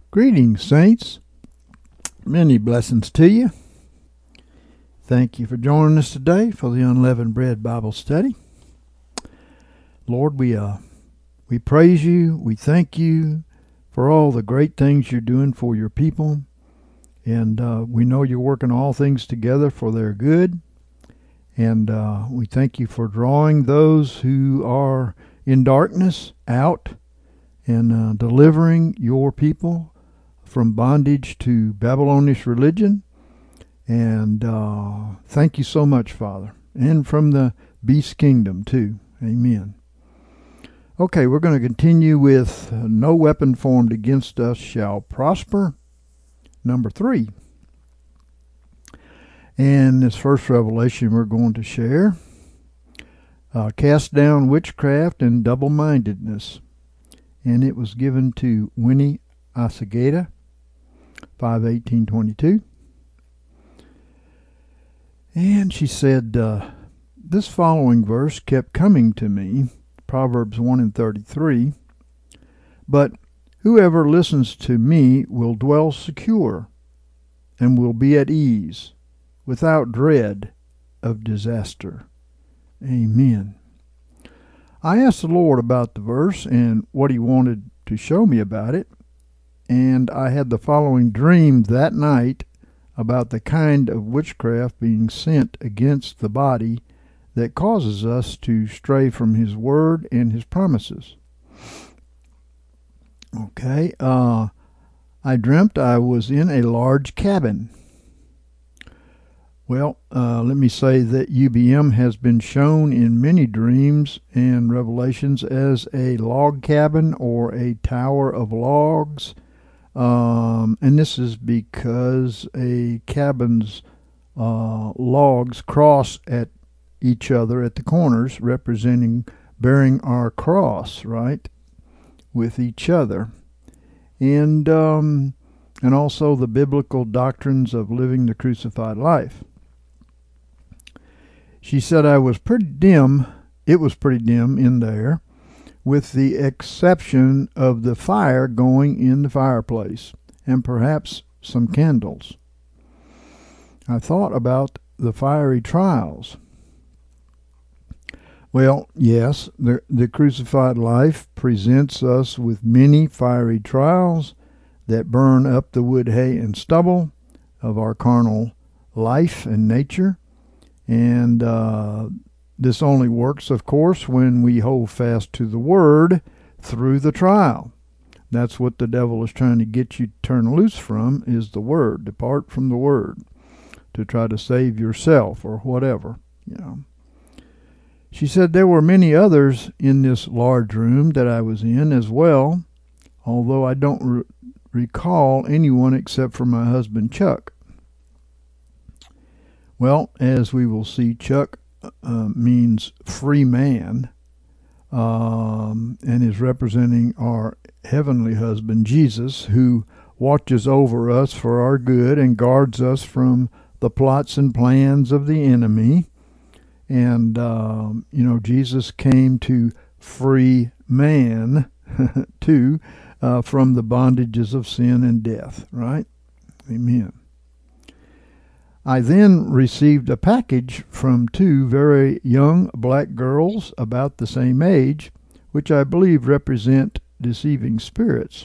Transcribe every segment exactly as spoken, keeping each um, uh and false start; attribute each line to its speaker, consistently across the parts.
Speaker 1: Greetings, saints. Many blessings to you. Thank you for joining us today for the Unleavened Bread Bible Study. Lord, we uh, we praise you. We thank you for all the great things you're doing for your people. And uh, we know you're working all things together for their good. And uh, we thank you for drawing those who are in darkness out and uh, delivering your people from bondage to Babylonish religion. And uh, thank you so much, Father. And from the beast kingdom, too. Amen. Okay, we're going to continue with uh, No Weapon Formed Against Us Shall Prosper, number three. And this first revelation we're going to share, uh, cast down witchcraft and double-mindedness. And it was given to Winnie Asagata, five eighteen twenty-two. And she said, uh, this following verse kept coming to me, Proverbs one and thirty-three, but whoever listens to me will dwell secure and will be at ease without dread of disaster. Amen. I asked the Lord about the verse and what he wanted to show me about it, and I had the following dream that night about the kind of witchcraft being sent against the body that causes us to stray from his word and his promises. Okay, uh, I dreamt I was in a large cabin. Well, uh, let me say that U B M has been shown in many dreams and revelations as a log cabin or a tower of logs. Um, and this is because a cabin's uh, logs cross at each other at the corners, representing bearing our cross, right, with each other. And, um, and also the biblical doctrines of living the crucified life. She said I was pretty dim, it was pretty dim in there, with the exception of the fire going in the fireplace, and perhaps some candles. I thought about the fiery trials. Well, yes, the, the crucified life presents us with many fiery trials that burn up the wood, hay, and stubble of our carnal life and nature. And uh, this only works, of course, when we hold fast to the word through the trial. That's what the devil is trying to get you to turn loose from, is the word. Depart from the word to try to save yourself or whatever. You know. She said there were many others in this large room that I was in as well, although I don't re- recall anyone except for my husband Chuck. Well, as we will see, Chuck uh, means free man, um, and is representing our heavenly husband, Jesus, who watches over us for our good and guards us from the plots and plans of the enemy. And, um, you know, Jesus came to free man, too, uh, from the bondages of sin and death, right? Amen. I then received a package from two very young black girls about the same age, which I believe represent deceiving spirits.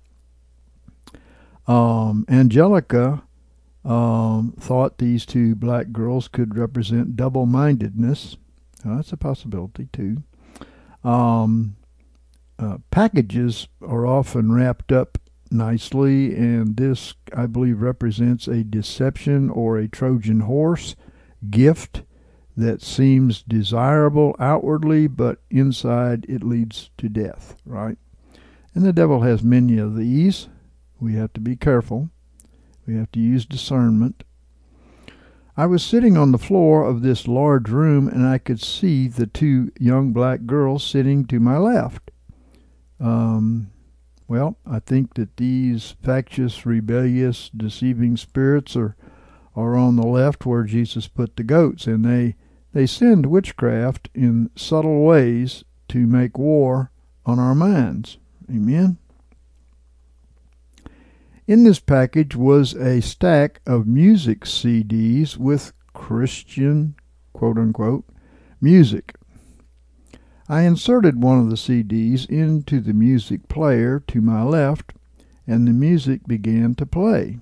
Speaker 1: Um, Angelica um, thought these two black girls could represent double-mindedness. Now, that's a possibility, too. Um, uh, packages are often wrapped up nicely, and this, I believe, represents a deception or a Trojan horse gift that seems desirable outwardly, but inside it leads to death, right? And the devil has many of these. We have to be careful. We have to use discernment. I was sitting on the floor of this large room, and I could see the two young black girls sitting to my left. Um, well, I think that these factious, rebellious, deceiving spirits are, are on the left where Jesus put the goats, and they, they send witchcraft in subtle ways to make war on our minds. Amen? In this package was a stack of music C Ds with Christian, quote-unquote, music. I inserted one of the C Ds into the music player to my left, and the music began to play.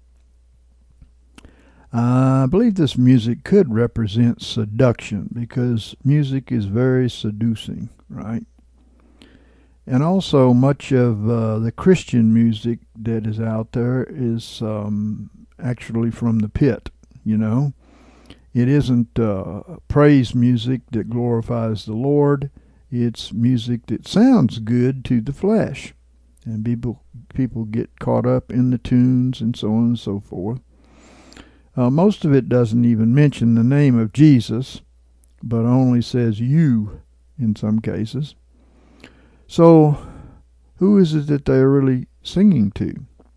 Speaker 1: I believe this music could represent seduction, because music is very seducing, right? And also much of uh, the Christian music that is out there is um, actually from the pit, you know. It isn't uh, praise music that glorifies the Lord. It's music that sounds good to the flesh. And people, people get caught up in the tunes and so on and so forth. Uh, most of it doesn't even mention the name of Jesus, but only says you in some cases. So, who is it that they're really singing to?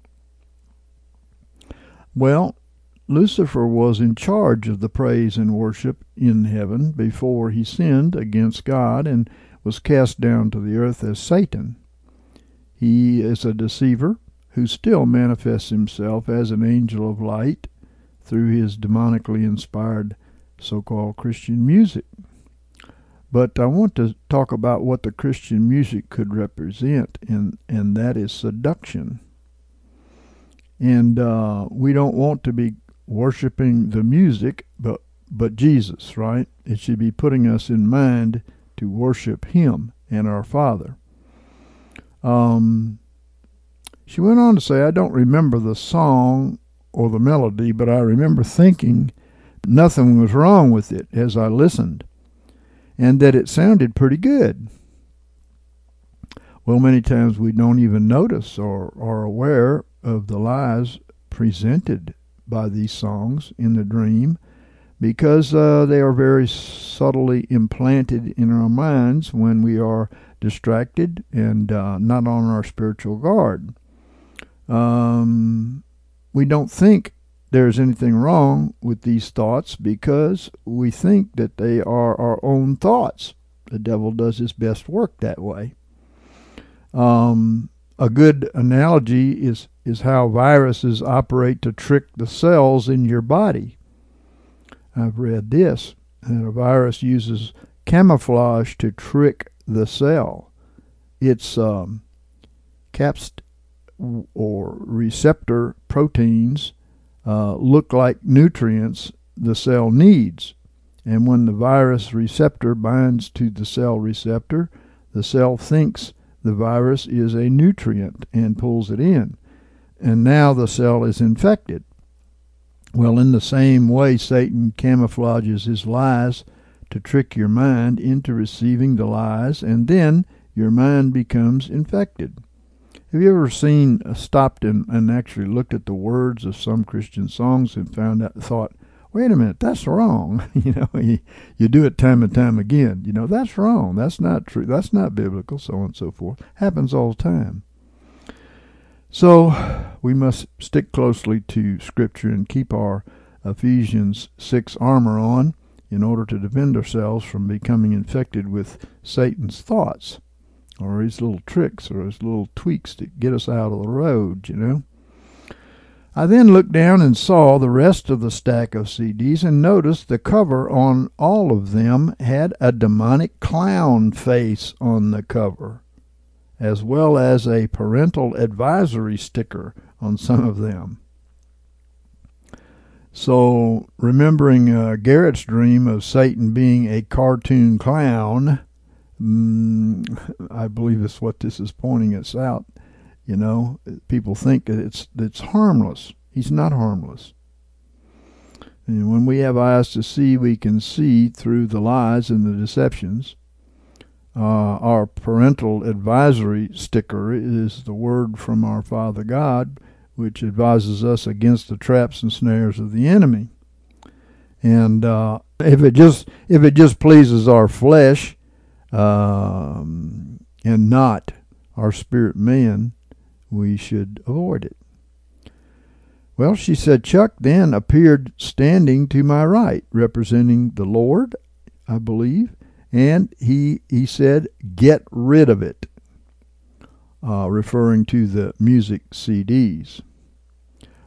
Speaker 1: Well, Lucifer was in charge of the praise and worship in heaven before he sinned against God and was cast down to the earth as Satan. He is a deceiver who still manifests himself as an angel of light through his demonically inspired so-called Christian music. But I want to talk about what the Christian music could represent, and, and that is seduction. And uh, we don't want to be worshiping the music, but, but Jesus, right? It should be putting us in mind to worship him and our Father. Um, she went on to say, I don't remember the song or the melody, but I remember thinking nothing was wrong with it as I listened, and that it sounded pretty good. Well, many times we don't even notice or are aware of the lies presented by these songs in the dream, because uh, they are very subtly implanted in our minds when we are distracted and uh, not on our spiritual guard. Um, we don't think there's anything wrong with these thoughts because we think that they are our own thoughts. The devil does his best work that way. Um, a good analogy is, is how viruses operate to trick the cells in your body. I've read this, that a virus uses camouflage to trick the cell. Its um, capsid or receptor proteins uh, look like nutrients the cell needs. And when the virus receptor binds to the cell receptor, the cell thinks the virus is a nutrient and pulls it in. And now the cell is infected. Well, in the same way, Satan camouflages his lies to trick your mind into receiving the lies, and then your mind becomes infected. Have you ever seen, uh, stopped and, and actually looked at the words of some Christian songs and found out, thought, wait a minute, that's wrong. You know, you, you do it time and time again. You know, that's wrong. That's not true. That's not biblical, so on and so forth. Happens all the time. So we must stick closely to Scripture and keep our Ephesians six armor on in order to defend ourselves from becoming infected with Satan's thoughts, or his little tricks, or his little tweaks to get us out of the road, you know. I then looked down and saw the rest of the stack of C Ds and noticed the cover on all of them had a demonic clown face on the cover, as well as a parental advisory sticker on some of them. So, remembering uh, Garrett's dream of Satan being a cartoon clown, mm, I believe that's what this is pointing us out. You know, people think that it's, it's harmless. He's not harmless. And when we have eyes to see, we can see through the lies and the deceptions. Uh, our parental advisory sticker is the word from our Father God, which advises us against the traps and snares of the enemy. And uh, if it just if it just pleases our flesh um, and not our spirit man, we should avoid it. Well, she said, Chuck then appeared standing to my right, representing the Lord, I believe, and he he said, get rid of it, uh, referring to the music C Ds.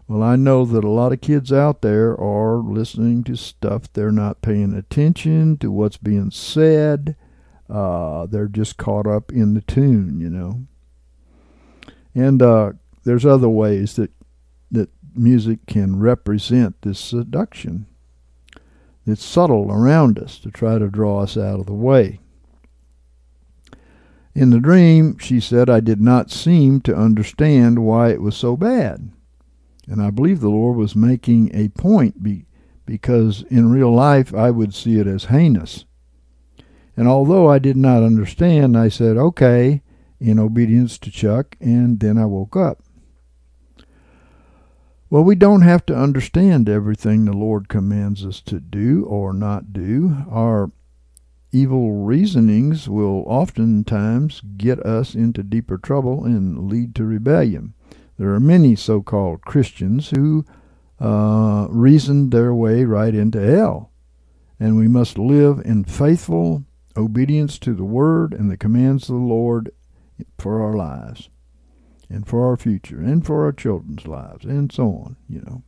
Speaker 1: Well, I know that a lot of kids out there are listening to stuff. They're not paying attention to what's being said. Uh, they're just caught up in the tune, you know. And uh, there's other ways that that music can represent this seduction. It's subtle around us to try to draw us out of the way. In the dream, she said, I did not seem to understand why it was so bad. And I believe the Lord was making a point be, because in real life I would see it as heinous. And although I did not understand, I said, okay, in obedience to Chuck, and then I woke up. Well, we don't have to understand everything the Lord commands us to do or not do. Our evil reasonings will oftentimes get us into deeper trouble and lead to rebellion. There are many so-called Christians who uh, reasoned their way right into hell, and we must live in faithful obedience to the Word and the commands of the Lord for our lives and for our future and for our children's lives and so on, you know.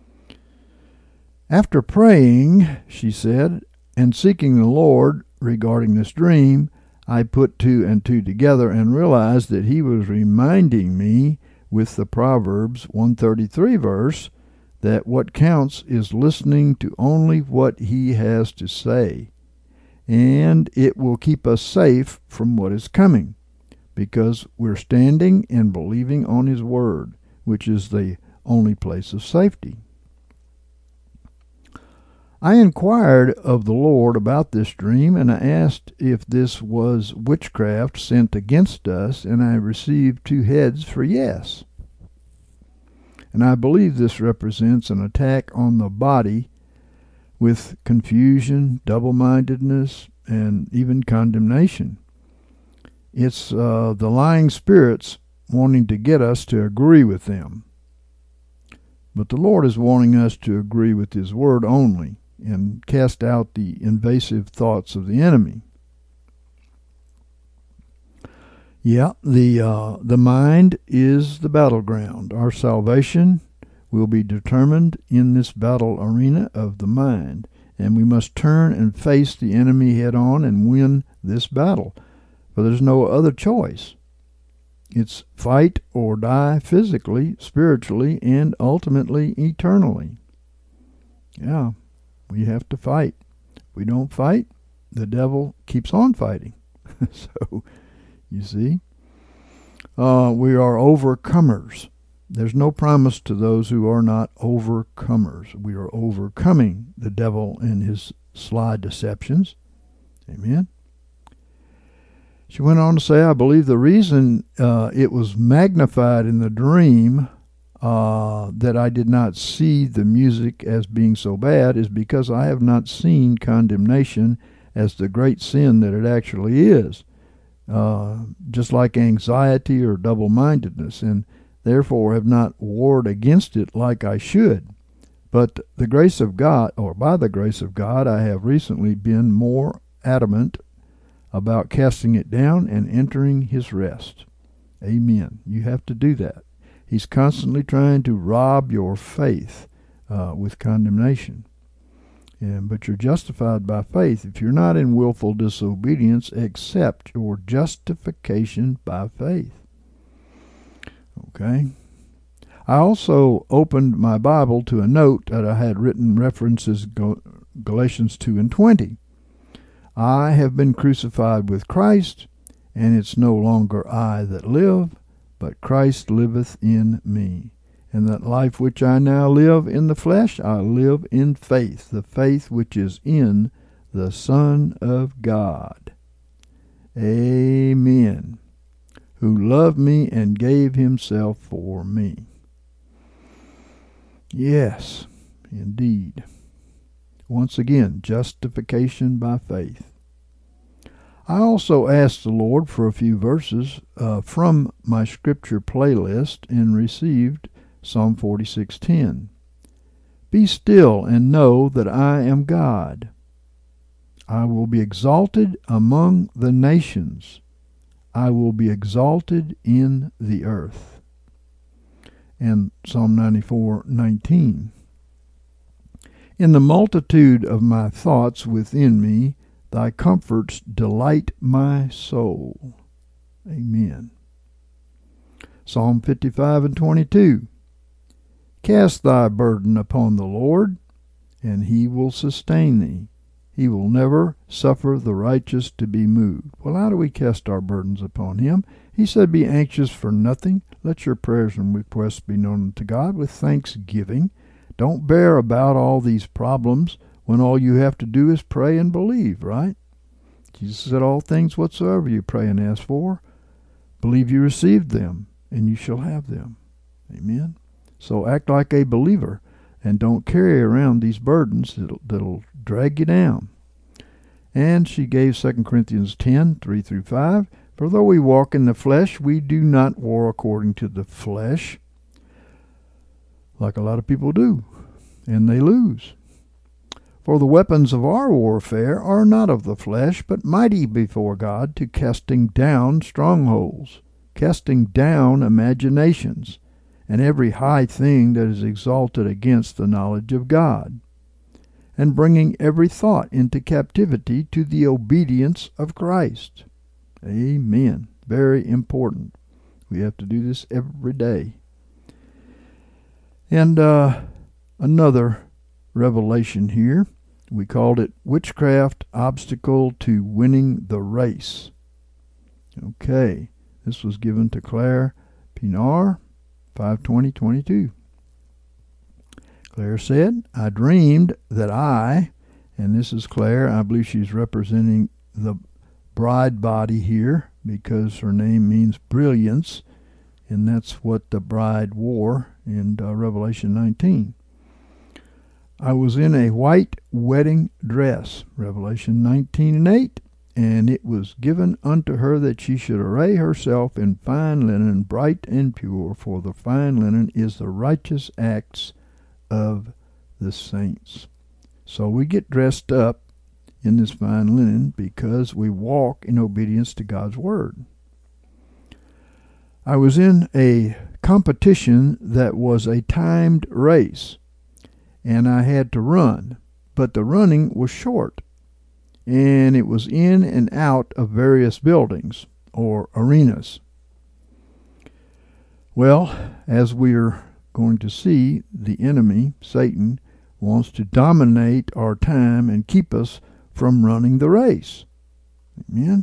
Speaker 1: After praying, she said, and seeking the Lord regarding this dream, I put two and two together and realized that he was reminding me with the Proverbs one thirty-three verse that what counts is listening to only what he has to say, and it will keep us safe from what is coming, because we're standing and believing on his word, which is the only place of safety. I inquired of the Lord about this dream, and I asked if this was witchcraft sent against us, and I received two heads for yes. And I believe this represents an attack on the body with confusion, double-mindedness, and even condemnation. It's uh, the lying spirits wanting to get us to agree with them. But the Lord is wanting us to agree with his word only and cast out the invasive thoughts of the enemy. Yeah, the uh, the mind is the battleground. Our salvation will be determined in this battle arena of the mind, and we must turn and face the enemy head on and win this battle, for there's no other choice. It's fight or die physically, spiritually, and ultimately eternally. Yeah, we have to fight. If we don't fight, the devil keeps on fighting. So, you see, uh, we are overcomers. There's no promise to those who are not overcomers. We are overcoming the devil and his sly deceptions. Amen. She went on to say, I believe the reason uh, it was magnified in the dream uh, that I did not see the music as being so bad is because I have not seen condemnation as the great sin that it actually is, uh, just like anxiety or double-mindedness, and therefore have not warred against it like I should. But the grace of God, or by the grace of God, I have recently been more adamant about casting it down and entering his rest. Amen. You have to do that. He's constantly trying to rob your faith uh, with condemnation. And, but you're justified by faith. If you're not in willful disobedience, accept your justification by faith. Okay? I also opened my Bible to a note that I had written references Galatians two and twenty. I have been crucified with Christ, and it's no longer I that live, but Christ liveth in me. And that life which I now live in the flesh, I live in faith, the faith which is in the Son of God. Amen. Who loved me and gave himself for me. Yes, indeed. Once again, justification by faith. I also asked the Lord for a few verses uh, from my scripture playlist and received Psalm forty-six ten. Be still and know that I am God. I will be exalted among the nations. I will be exalted in the earth. and Psalm ninety-four nineteen. In the multitude of my thoughts within me, thy comforts delight my soul. Amen. Psalm fifty-five and twenty-two. Cast thy burden upon the Lord, and he will sustain thee. He will never suffer the righteous to be moved. Well, how do we cast our burdens upon him? He said, be anxious for nothing. Let your prayers and requests be known to God with thanksgiving. Don't bear about all these problems when all you have to do is pray and believe, right? Jesus said, all things whatsoever you pray and ask for, believe you received them, and you shall have them. Amen. So act like a believer and don't carry around these burdens that'll, that'll drag you down. And she gave Second Corinthians ten, three through five. For though we walk in the flesh, we do not war according to the flesh, like a lot of people do, and they lose. For the weapons of our warfare are not of the flesh, but mighty before God to casting down strongholds, casting down imaginations, and every high thing that is exalted against the knowledge of God, and bringing every thought into captivity to the obedience of Christ. Amen. Very important. We have to do this every day. And uh, another revelation here. We called it Witchcraft Obstacle to Winning the Race. Okay. This was given to Claire Pinar, five twenty twenty-two. Claire said, I dreamed that I, and this is Claire, I believe she's representing the bride body here because her name means brilliance, and that's what the bride wore in uh, Revelation nineteen. I was in a white wedding dress, Revelation nineteen and eight, and it was given unto her that she should array herself in fine linen, bright and pure, for the fine linen is the righteous acts of the saints. So we get dressed up in this fine linen because we walk in obedience to God's word. I was in a competition that was a timed race, and I had to run, but the running was short, and it was in and out of various buildings or arenas. Well, as we're going to see, the enemy, Satan, wants to dominate our time and keep us from running the race. Amen.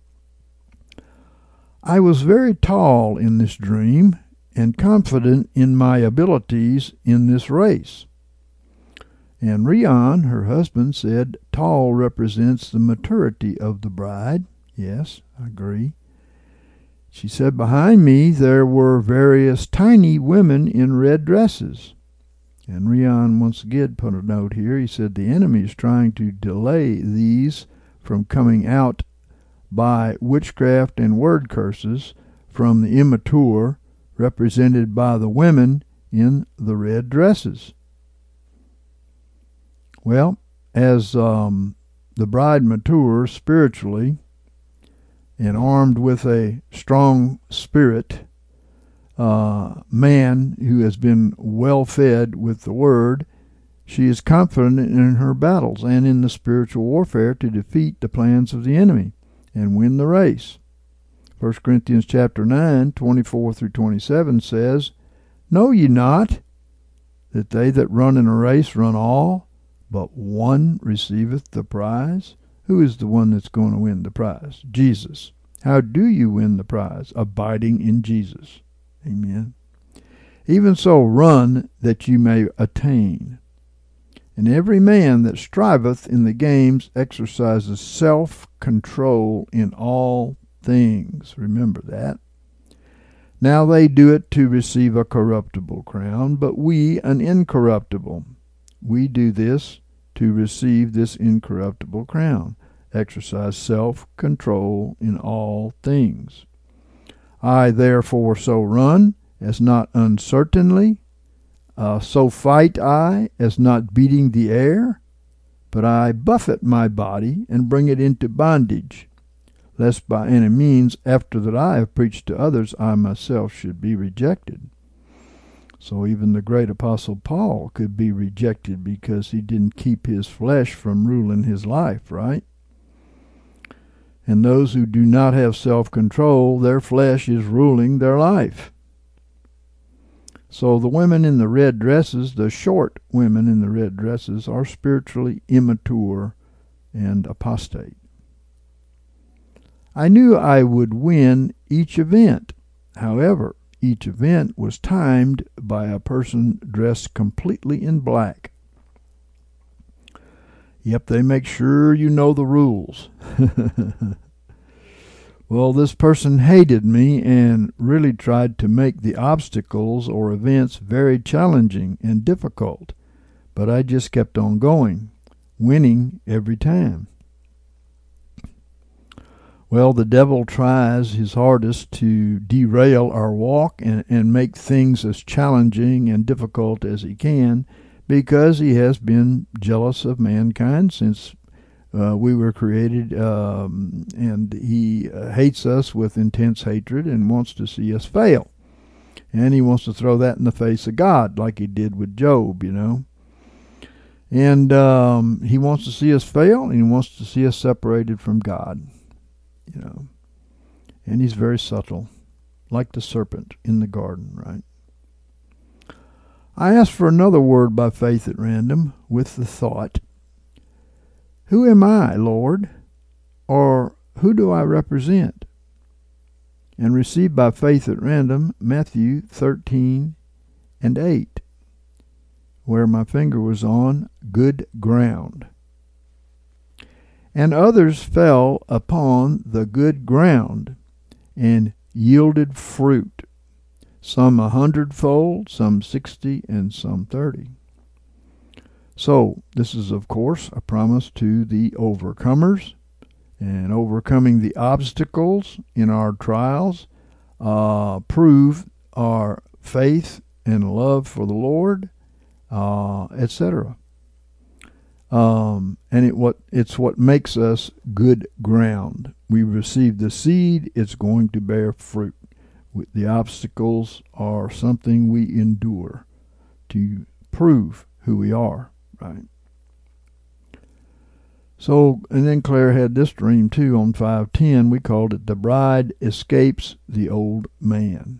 Speaker 1: I was very tall in this dream and confident in my abilities in this race. And Rion, her husband, said tall represents the maturity of the bride. Yes, I agree. She said, behind me there were various tiny women in red dresses. And Rion once again put a note here. He said the enemy is trying to delay these from coming out by witchcraft and word curses from the immature, represented by the women in the red dresses. Well, as um, the bride matures spiritually and armed with a strong spirit, uh, man who has been well fed with the word, she is confident in her battles and in the spiritual warfare to defeat the plans of the enemy and win the race. First Corinthians chapter nine, twenty-four through twenty-seven says, Know ye not that they that run in a race run all, but one receiveth the prize? Who is the one that's going to win the prize? Jesus. How do you win the prize? Abiding in Jesus. Amen. Even so, run that you may attain. And every man that striveth in the games exercises self-control in all things. Remember that. Now they do it to receive a corruptible crown, but we an incorruptible. We do this to receive this incorruptible crown. Exercise self-control in all things. I therefore so run, as not uncertainly, uh, so fight I, as not beating the air, but I buffet my body, and bring it into bondage, lest by any means, after that I have preached to others, I myself should be rejected. So even the great apostle Paul could be rejected because he didn't keep his flesh from ruling his life, right? And those who do not have self-control, their flesh is ruling their life. So the women in the red dresses, the short women in the red dresses, are spiritually immature and apostate. I knew I would win each event. However, each event was timed by a person dressed completely in black. Yep, they make sure you know the rules. Well, this person hated me and really tried to make the obstacles or events very challenging and difficult, but I just kept on going, winning every time. Well, the devil tries his hardest to derail our walk and, and make things as challenging and difficult as he can, because he has been jealous of mankind since uh, we were created, um, and he uh, hates us with intense hatred and wants to see us fail. And he wants to throw that in the face of God, like he did with Job, you know. And um, he wants to see us fail, and he wants to see us separated from God, you know. And he's very subtle, like the serpent in the garden, right? I asked for another word by faith at random with the thought, who am I, Lord? Or who do I represent? And received by faith at random Matthew thirteen and eight, where my finger was on good ground. And others fell upon the good ground and yielded fruit, some a hundredfold, some sixty, and some thirty. So this is, of course, a promise to the overcomers, and overcoming the obstacles in our trials uh, prove our faith and love for the Lord, uh, et cetera. Um, and it what it's what makes us good ground. We receive the seed; it's going to bear fruit. The obstacles are something we endure to prove who we are, right? So, and then Claire had this dream too on five ten. We called it The Bride Escapes the Old Man.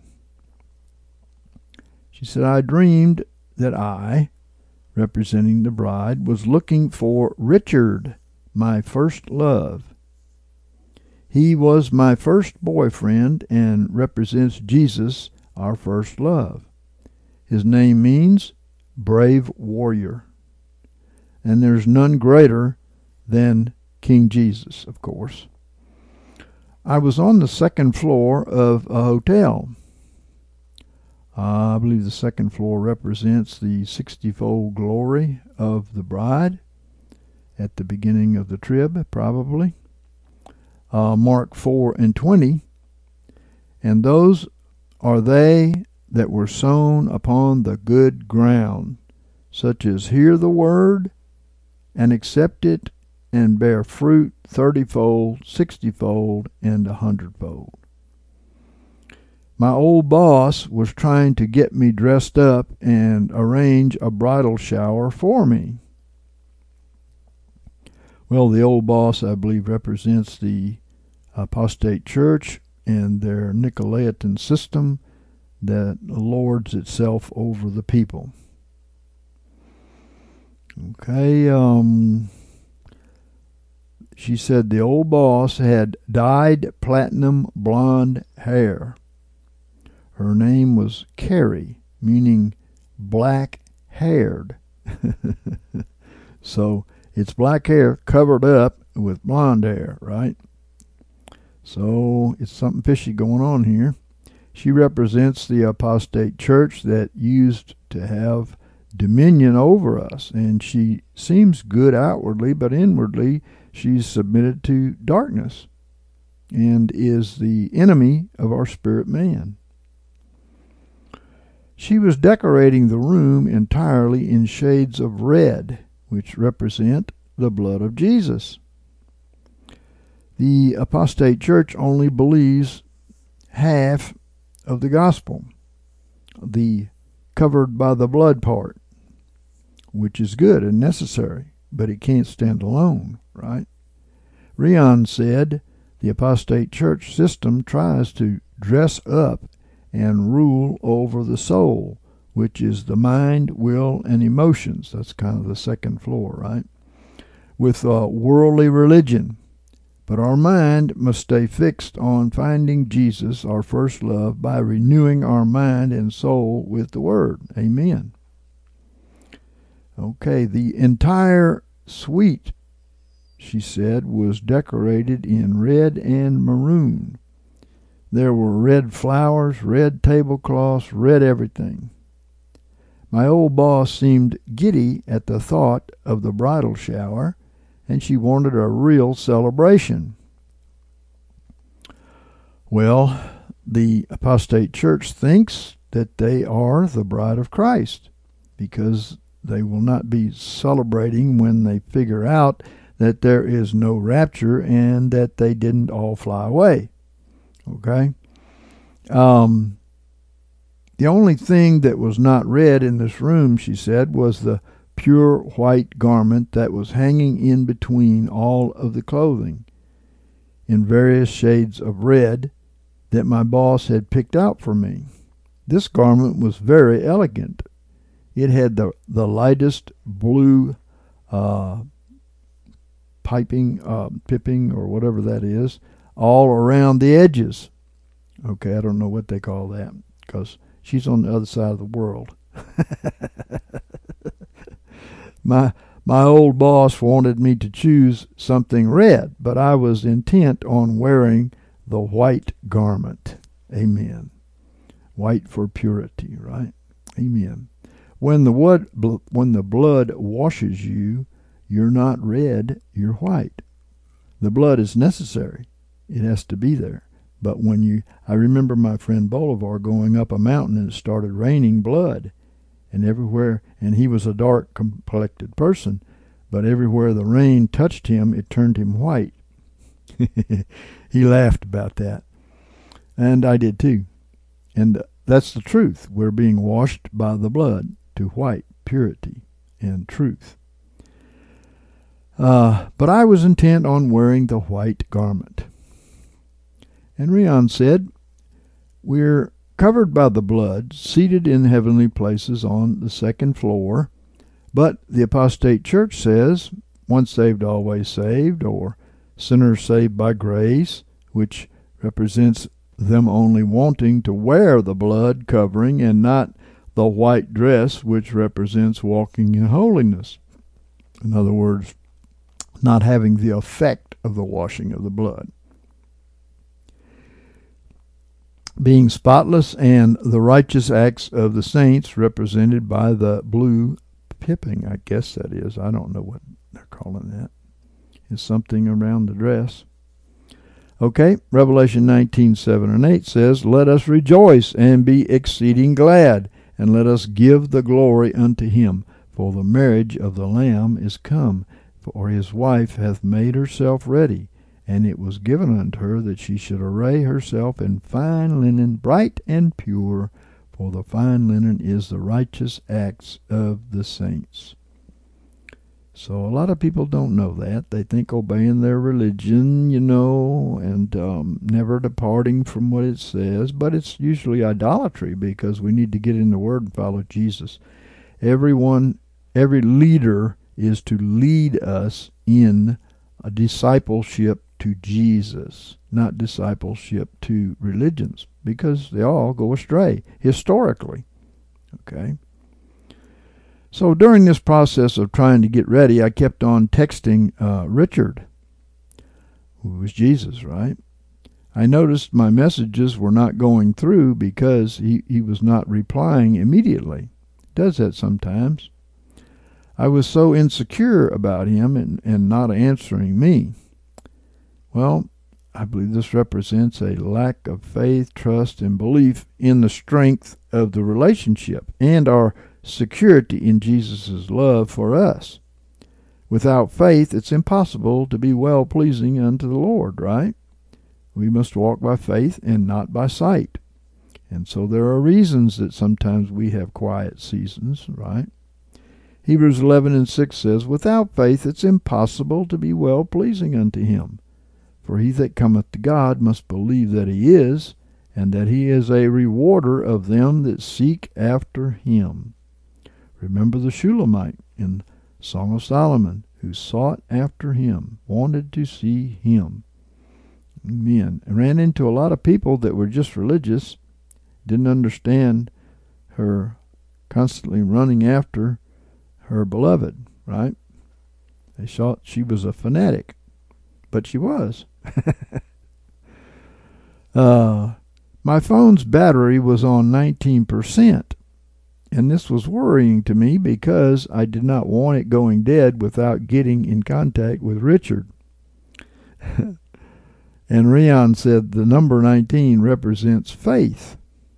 Speaker 1: She said, I dreamed that I, representing the bride, was looking for Richard, my first love. He was my first boyfriend and represents Jesus, our first love. His name means brave warrior. And there's none greater than King Jesus, of course. I was on the second floor of a hotel. Uh, I believe the second floor represents the sixty-fold glory of the bride at the beginning of the trib, probably. Uh, Mark four and twenty. And those are they that were sown upon the good ground, such as hear the word and accept it and bear fruit thirtyfold, sixtyfold, and a hundredfold. My old boss was trying to get me dressed up and arrange a bridal shower for me. Well, the old boss, I believe, represents the apostate church and their Nicolaitan system that lords itself over the people. Okay, um, she said the old boss had dyed platinum blonde hair. Her name was Carrie, meaning black-haired. So it's black hair covered up with blonde hair, right? So it's something fishy going on here. She represents the apostate church that used to have dominion over us, and she seems good outwardly, but inwardly she's submitted to darkness and is the enemy of our spirit man. She was decorating the room entirely in shades of red, which represent the blood of Jesus. The apostate church only believes half of the gospel. The covered by the blood part, which is good and necessary, but it can't stand alone, right? Rion said the apostate church system tries to dress up and rule over the soul, which is the mind, will, and emotions. That's kind of the second floor, right? With uh, worldly religion. But our mind must stay fixed on finding Jesus, our first love, by renewing our mind and soul with the Word. Amen. Okay, the entire suite, she said, was decorated in red and maroon. There were red flowers, red tablecloths, red everything. My old boss seemed giddy at the thought of the bridal shower, and she wanted a real celebration. Well, the apostate church thinks that they are the bride of Christ, because they will not be celebrating when they figure out that there is no rapture and that they didn't all fly away. Okay? Um, the only thing that was not red in this room, she said, was the pure white garment that was hanging in between all of the clothing in various shades of red that my boss had picked out for me. This garment was very elegant. It had the, the lightest blue uh, piping, uh, pipping, or whatever that is, all around the edges. Okay, I don't know what they call that, because she's on the other side of the world. my my old boss wanted me to choose something red, but I was intent on wearing the white garment. Amen. White for purity, right? Amen. When the wood, when the blood washes you, you're not red, you're white. The blood is necessary. It has to be there. But when you, I remember my friend Bolivar going up a mountain and it started raining blood. And everywhere, and he was a dark complected person, but everywhere the rain touched him, it turned him white. He laughed about that. And I did too. And that's the truth. We're being washed by the blood to white, purity, and truth. Uh, but I was intent on wearing the white garment. And Rion said, we're covered by the blood, seated in heavenly places on the second floor, but the apostate church says, once saved, always saved, or sinners saved by grace, which represents them only wanting to wear the blood covering and not the white dress, which represents walking in holiness. In other words, not having the effect of the washing of the blood. Being spotless, and the righteous acts of the saints represented by the blue pipping, I guess that is. I don't know what they're calling that. It's something around the dress. Okay, Revelation nineteen, seven and eight says, let us rejoice and be exceeding glad, and let us give the glory unto him, for the marriage of the Lamb is come, for his wife hath made herself ready. And it was given unto her that she should array herself in fine linen, bright and pure, for the fine linen is the righteous acts of the saints. So a lot of people don't know that. They think obeying their religion, you know, and um, never departing from what it says. But it's usually idolatry, because we need to get in the Word and follow Jesus. Everyone, every leader is to lead us in a discipleship to Jesus, not discipleship to religions, because they all go astray historically. Okay. So during this process of trying to get ready, I kept on texting uh, Richard, who was Jesus, right? I noticed my messages were not going through because he, he was not replying immediately. It does that sometimes. I was so insecure about him and, and not answering me. Well, I believe this represents a lack of faith, trust, and belief in the strength of the relationship and our security in Jesus' love for us. Without faith, it's impossible to be well-pleasing unto the Lord, right? We must walk by faith and not by sight. And so there are reasons that sometimes we have quiet seasons, right? Hebrews eleven and six says, without faith it's impossible to be well-pleasing unto him. For he that cometh to God must believe that he is, and that he is a rewarder of them that seek after him. Remember the Shulamite in Song of Solomon, who sought after him, wanted to see him. Amen. I ran into a lot of people that were just religious, didn't understand her constantly running after her beloved, right? They thought she was a fanatic, but she was. uh, my phone's battery was on nineteen percent, and this was worrying to me because I did not want it going dead without getting in contact with Richard. And Rion said the number nineteen represents faith.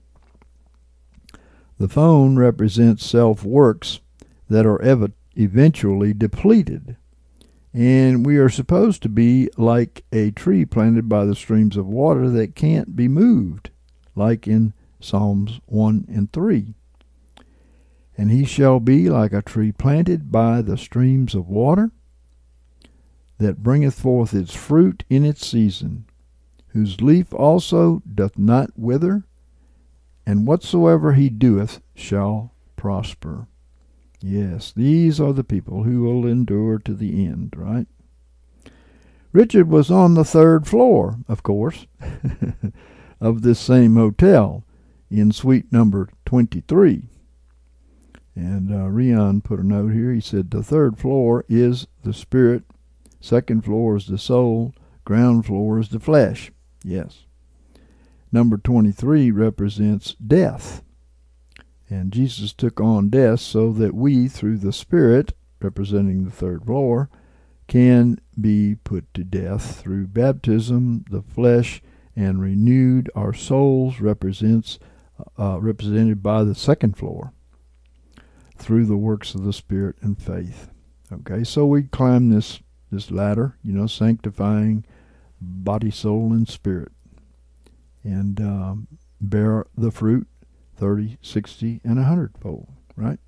Speaker 1: The phone represents self-works that are ev- eventually depleted. And we are supposed to be like a tree planted by the streams of water that can't be moved, like in Psalms one and three. And he shall be like a tree planted by the streams of water, that bringeth forth its fruit in its season, whose leaf also doth not wither, and whatsoever he doeth shall prosper. Yes, these are the people who will endure to the end, right? Richard was on the third floor, of course, of this same hotel in suite number twenty-three. And uh, Rion put a note here. He said the third floor is the spirit, second floor is the soul, ground floor is the flesh. Yes. Number twenty-three represents death. And Jesus took on death so that we, through the Spirit, representing the third floor, can be put to death through baptism, the flesh, and renewed. Our souls represents uh, represented by the second floor through the works of the Spirit and faith. Okay, so we climb this, this ladder, you know, sanctifying body, soul, and spirit, and um, bear the fruit thirty, sixty, and a hundredfold, right?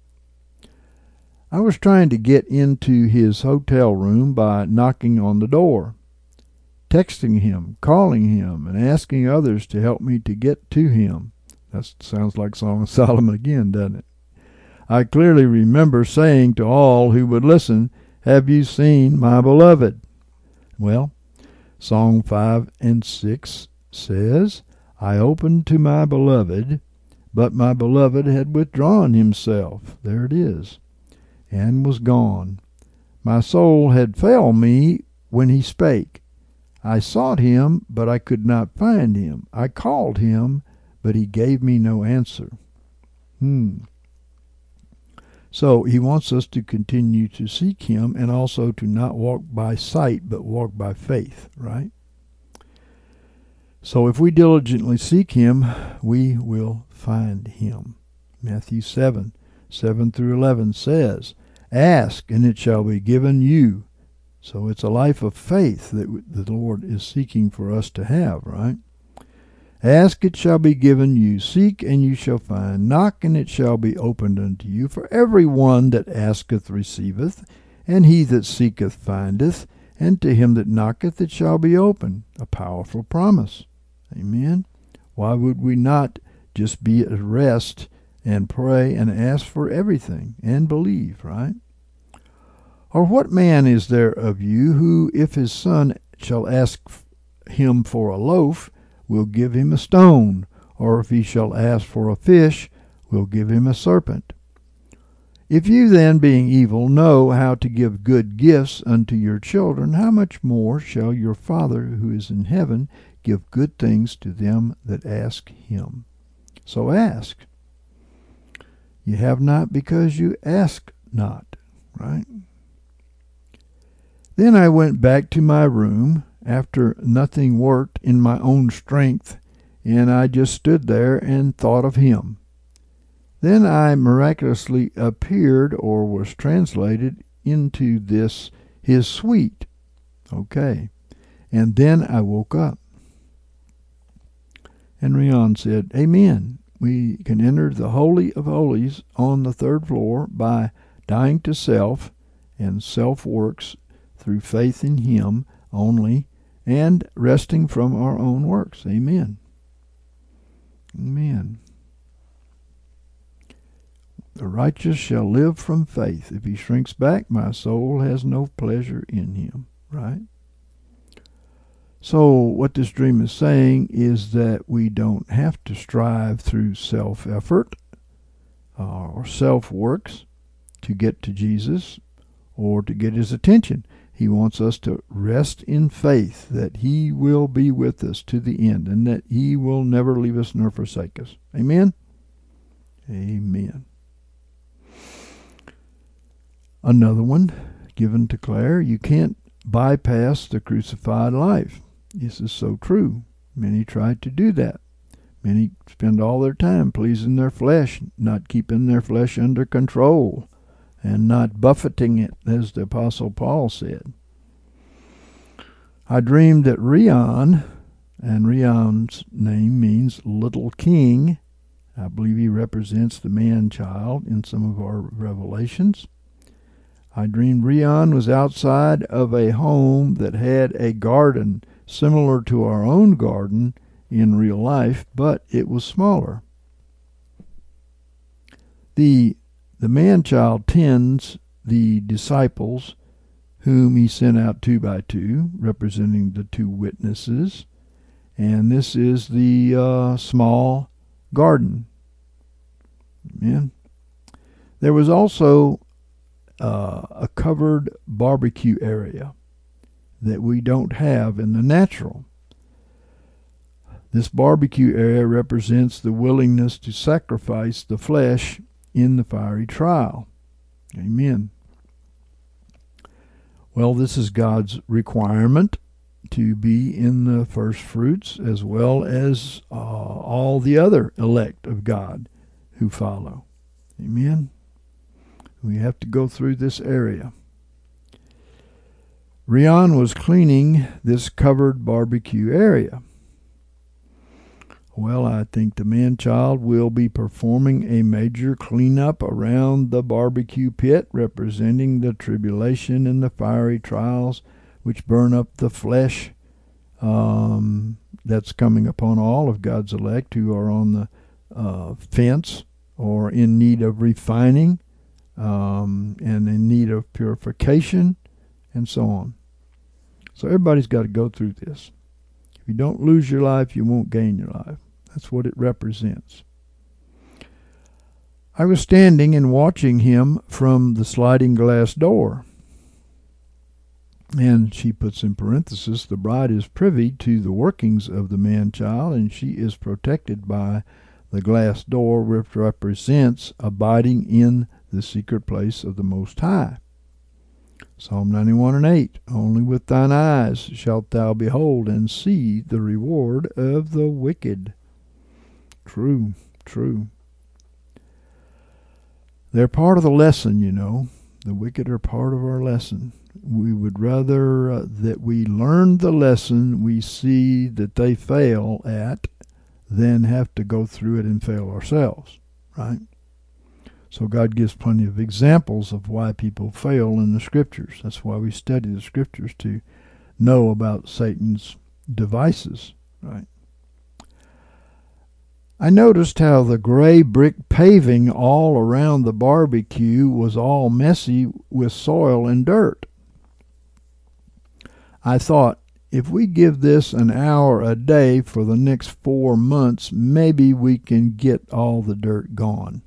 Speaker 1: I was trying to get into his hotel room by knocking on the door, texting him, calling him, and asking others to help me to get to him. That sounds like Song of Solomon again, doesn't it? I clearly remember saying to all who would listen, "Have you seen my beloved?" Well, Song five and six says, I opened to my beloved, but my beloved had withdrawn himself. There it is. And was gone. My soul had failed me when he spake. I sought him, but I could not find him. I called him, but he gave me no answer. Hmm. So he wants us to continue to seek him, and also to not walk by sight, but walk by faith, right? So if we diligently seek him, we will find him. Matthew seven, seven through eleven says, Ask, and it shall be given you. So it's a life of faith that the Lord is seeking for us to have, right? Ask, it shall be given you. Seek, and you shall find. Knock, and it shall be opened unto you. For every one that asketh receiveth, and he that seeketh findeth, and to him that knocketh it shall be opened. A powerful promise. Amen. Why would we not just be at rest and pray and ask for everything and believe, right? Or what man is there of you who, if his son shall ask him for a loaf, will give him a stone? Or if he shall ask for a fish, will give him a serpent? If you then, being evil, know how to give good gifts unto your children, how much more shall your Father who is in heaven give good things to them that ask him? So ask. You have not because you ask not, right? Then I went back to my room after nothing worked in my own strength, and I just stood there and thought of him. Then I miraculously appeared, or was translated into this, his suite. Okay. And then I woke up. And Rian said, Amen. We can enter the Holy of Holies on the third floor by dying to self and self-works through faith in Him only and resting from our own works. Amen. Amen. The righteous shall live from faith. If he shrinks back, my soul has no pleasure in him. Right? So what this dream is saying is that we don't have to strive through self-effort uh, or self-works to get to Jesus or to get His attention. He wants us to rest in faith that He will be with us to the end and that He will never leave us nor forsake us. Amen? Amen. Another one given to Claire, you can't bypass the crucified life. This is so true. Many try to do that. Many spend all their time pleasing their flesh, not keeping their flesh under control, and not buffeting it, as the Apostle Paul said. I dreamed that Rian, and Rian's name means little king. I believe he represents the man-child in some of our revelations. I dreamed Rian was outside of a home that had a garden similar to our own garden in real life, but it was smaller. The, the man-child tends the disciples whom he sent out two by two, representing the two witnesses, and this is the uh, small garden. Amen. There was also uh, a covered barbecue area that we don't have in the natural. This barbecue area represents the willingness to sacrifice the flesh in the fiery trial. Amen. Well, this is God's requirement to be in the first fruits as well as uh, all the other elect of God who follow. Amen. We have to go through this area. Rian was cleaning this covered barbecue area. Well, I think the man-child will be performing a major cleanup around the barbecue pit, representing the tribulation and the fiery trials which burn up the flesh um, that's coming upon all of God's elect who are on the uh, fence or in need of refining um, and in need of purification and so on. So everybody's got to go through this. If you don't lose your life, you won't gain your life. That's what it represents. I was standing and watching him from the sliding glass door. And she puts in parenthesis, the bride is privy to the workings of the man-child, and she is protected by the glass door, which represents abiding in the secret place of the Most High. Psalm ninety-one and eight, only with thine eyes shalt thou behold and see the reward of the wicked. True, true. They're part of the lesson, you know. The wicked are part of our lesson. We would rather uh, that we learn the lesson we see that they fail at than have to go through it and fail ourselves, right? So God gives plenty of examples of why people fail in the Scriptures. That's why we study the Scriptures, to know about Satan's devices, right? I noticed how the gray brick paving all around the barbecue was all messy with soil and dirt. I thought, if we give this an hour a day for the next four months, maybe we can get all the dirt gone.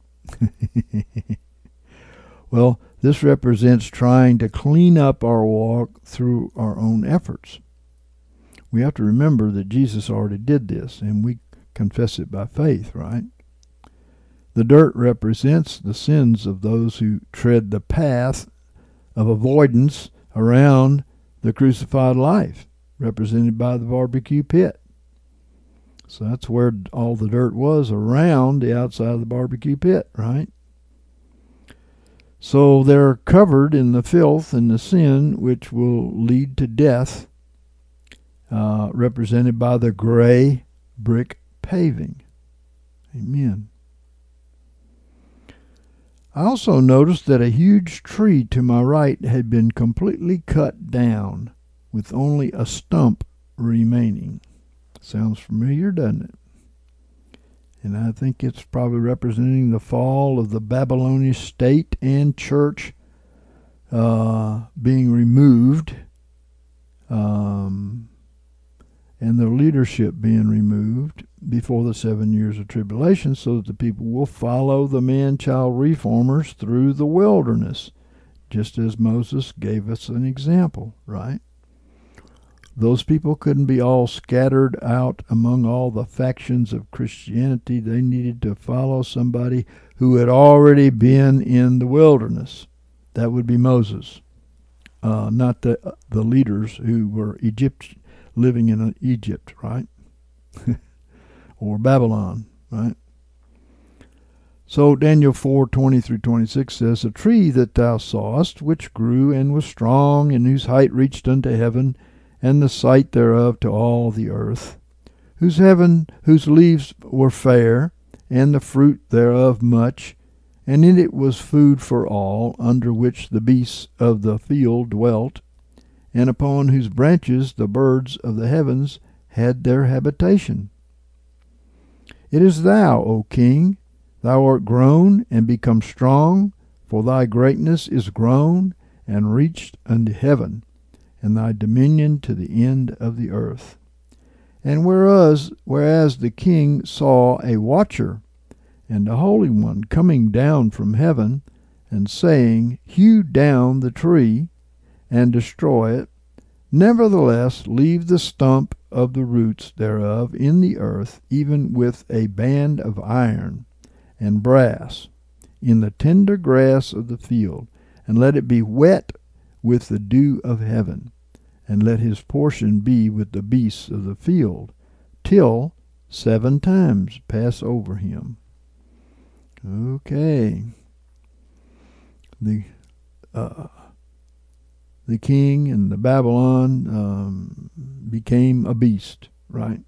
Speaker 1: Well, this represents trying to clean up our walk through our own efforts. We have to remember that Jesus already did this, and we confess it by faith, right? The dirt represents the sins of those who tread the path of avoidance around the crucified life, represented by the barbecue pit. So that's where all the dirt was, around the outside of the barbecue pit, right? So they're covered in the filth and the sin which will lead to death, uh, represented by the gray brick paving. Amen. I also noticed that a huge tree to my right had been completely cut down, with only a stump remaining. Sounds familiar, doesn't it? And I think it's probably representing the fall of the Babylonian state and church uh, being removed, um, and their leadership being removed before the seven years of tribulation, so that the people will follow the man-child reformers through the wilderness, just as Moses gave us an example, right? Those people couldn't be all scattered out among all the factions of Christianity. They needed to follow somebody who had already been in the wilderness. That would be Moses, uh, not the the leaders who were Egypt, living in Egypt, right? Or Babylon, right? So Daniel four twenty through twenty-six says, "A tree that thou sawest, which grew and was strong, and whose height reached unto heaven, and the sight thereof to all the earth, whose heaven, whose leaves were fair, and the fruit thereof much, and in it was food for all, under which the beasts of the field dwelt, and upon whose branches the birds of the heavens had their habitation. It is thou, O king, thou art grown and become strong, for thy greatness is grown and reached unto heaven, and thy dominion to the end of the earth. And whereas, whereas the king saw a watcher and a holy one coming down from heaven, and saying, Hew down the tree, and destroy it, nevertheless leave the stump of the roots thereof in the earth, even with a band of iron and brass, in the tender grass of the field, and let it be wet with the dew of heaven, and let his portion be with the beasts of the field, till seven times pass over him." Okay. The uh, the king and the Babylon um, became a beast, right?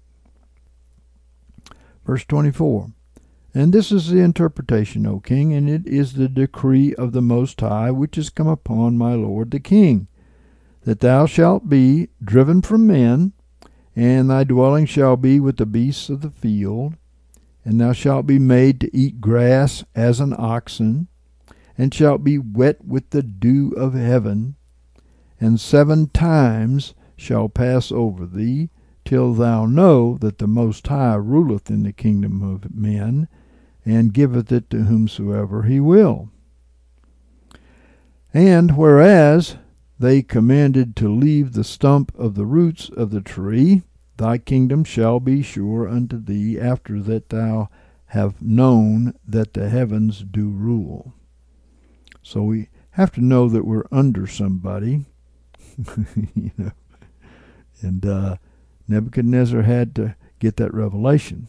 Speaker 1: Verse twenty-four. "And this is the interpretation, O king, and it is the decree of the Most High, which is come upon my lord the king, that thou shalt be driven from men, and thy dwelling shall be with the beasts of the field, and thou shalt be made to eat grass as an oxen, and shalt be wet with the dew of heaven, and seven times shall pass over thee, till thou know that the Most High ruleth in the kingdom of men, and giveth it to whomsoever he will. And whereas they commanded to leave the stump of the roots of the tree, thy kingdom shall be sure unto thee, after that thou have known that the heavens do rule." So we have to know that we're under somebody, you know. And uh, Nebuchadnezzar had to get that revelation.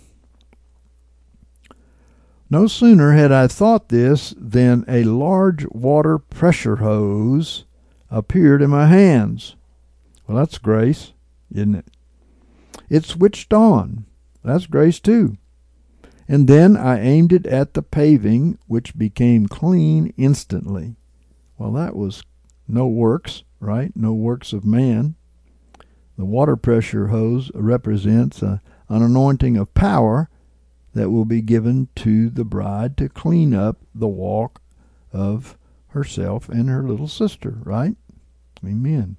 Speaker 1: "No sooner had I thought this than a large water pressure hose appeared in my hands." Well, that's grace, isn't it? It switched on. That's grace too. "And then I aimed it at the paving, which became clean instantly." Well, that was no works, right? No works of man. The water pressure hose represents a, an anointing of power that will be given to the bride to clean up the walk of herself and her little sister, right? Amen.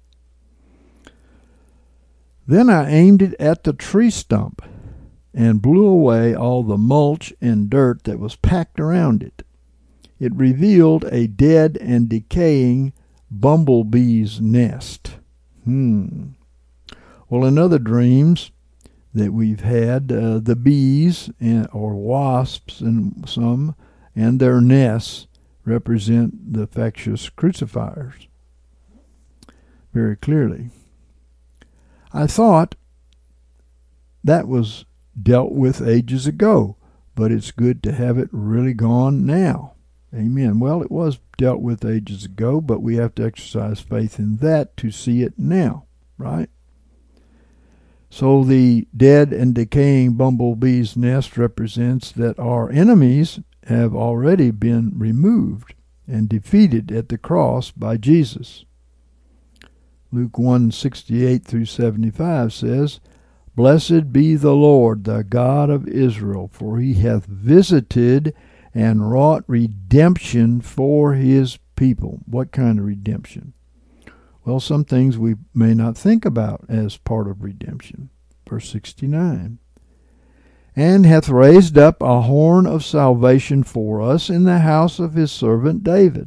Speaker 1: "Then I aimed it at the tree stump, and blew away all the mulch and dirt that was packed around it. It revealed a dead and decaying bumblebee's nest." Hmm. Well, in other dreams that we've had, uh, the bees and, or wasps and some, and their nests represent the factious crucifiers very clearly. I thought that was dealt with ages ago, but it's good to have it really gone now. Amen. Well, it was dealt with ages ago, but we have to exercise faith in that to see it now, right? So the dead and decaying bumblebee's nest represents that our enemies have already been removed and defeated at the cross by Jesus. Luke one sixty-eight through seventy-five says, Blessed be the Lord, the God of Israel, for he hath visited and wrought redemption for his people. What kind of redemption? Well, some things we may not think about as part of redemption. Verse sixty-nine. And hath raised up a horn of salvation for us in the house of his servant David,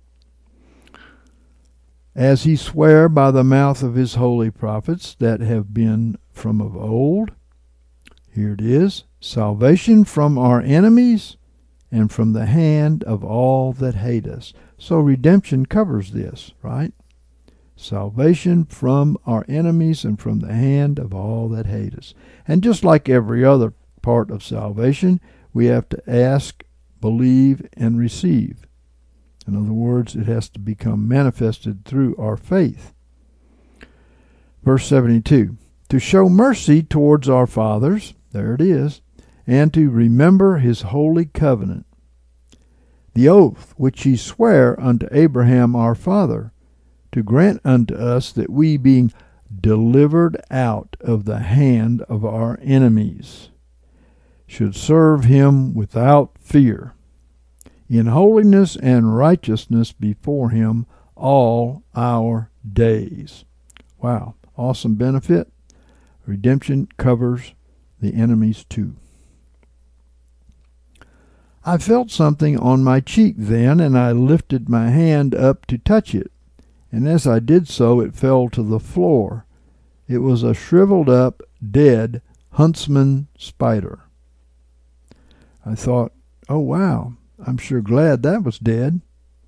Speaker 1: as he sware by the mouth of his holy prophets that have been from of old. Here it is, salvation from our enemies and from the hand of all that hate us. So redemption covers this, right? Salvation from our enemies and from the hand of all that hate us. And just like every other part of salvation, we have to ask, believe, and receive. In other words, it has to become manifested through our faith. Verse seventy-two, to show mercy towards our fathers, there it is, and to remember his holy covenant, the oath which he sware unto Abraham our father, to grant unto us that we, being delivered out of the hand of our enemies, should serve him without fear, in holiness and righteousness before him all our days. Wow, awesome benefit. Redemption covers the enemies too. I felt something on my cheek then, and I lifted my hand up to touch it. And as I did so, it fell to the floor. It was a shriveled up, dead huntsman spider. I thought, oh wow, I'm sure glad that was dead.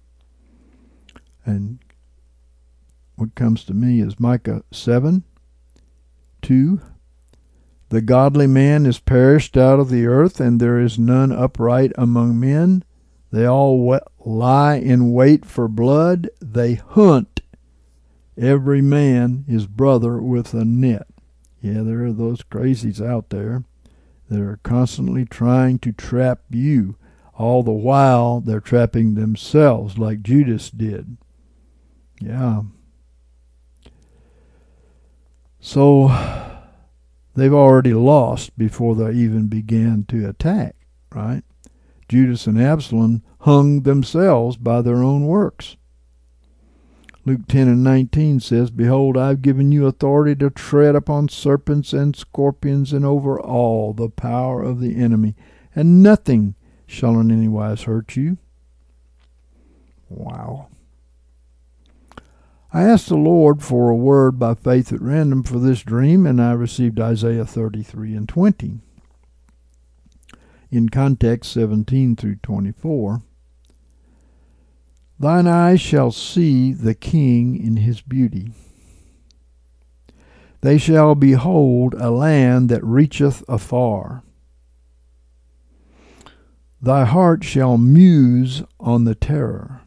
Speaker 1: And what comes to me is Micah seven, two. The godly man is perished out of the earth, and there is none upright among men. They all lie in wait for blood. They hunt every man his brother with a net. Yeah, there are those crazies out there that are constantly trying to trap you. All the while, they're trapping themselves like Judas did. Yeah. So they've already lost before they even began to attack, right? Judas and Absalom hung themselves by their own works. Luke ten and nineteen says, Behold, I have given you authority to tread upon serpents and scorpions and over all the power of the enemy, and nothing shall in any wise hurt you. Wow. I asked the Lord for a word by faith at random for this dream, and I received Isaiah thirty-three and twenty. In context, seventeen through twenty-four. Thine eyes shall see the King in his beauty. They shall behold a land that reacheth afar. Thy heart shall muse on the terror.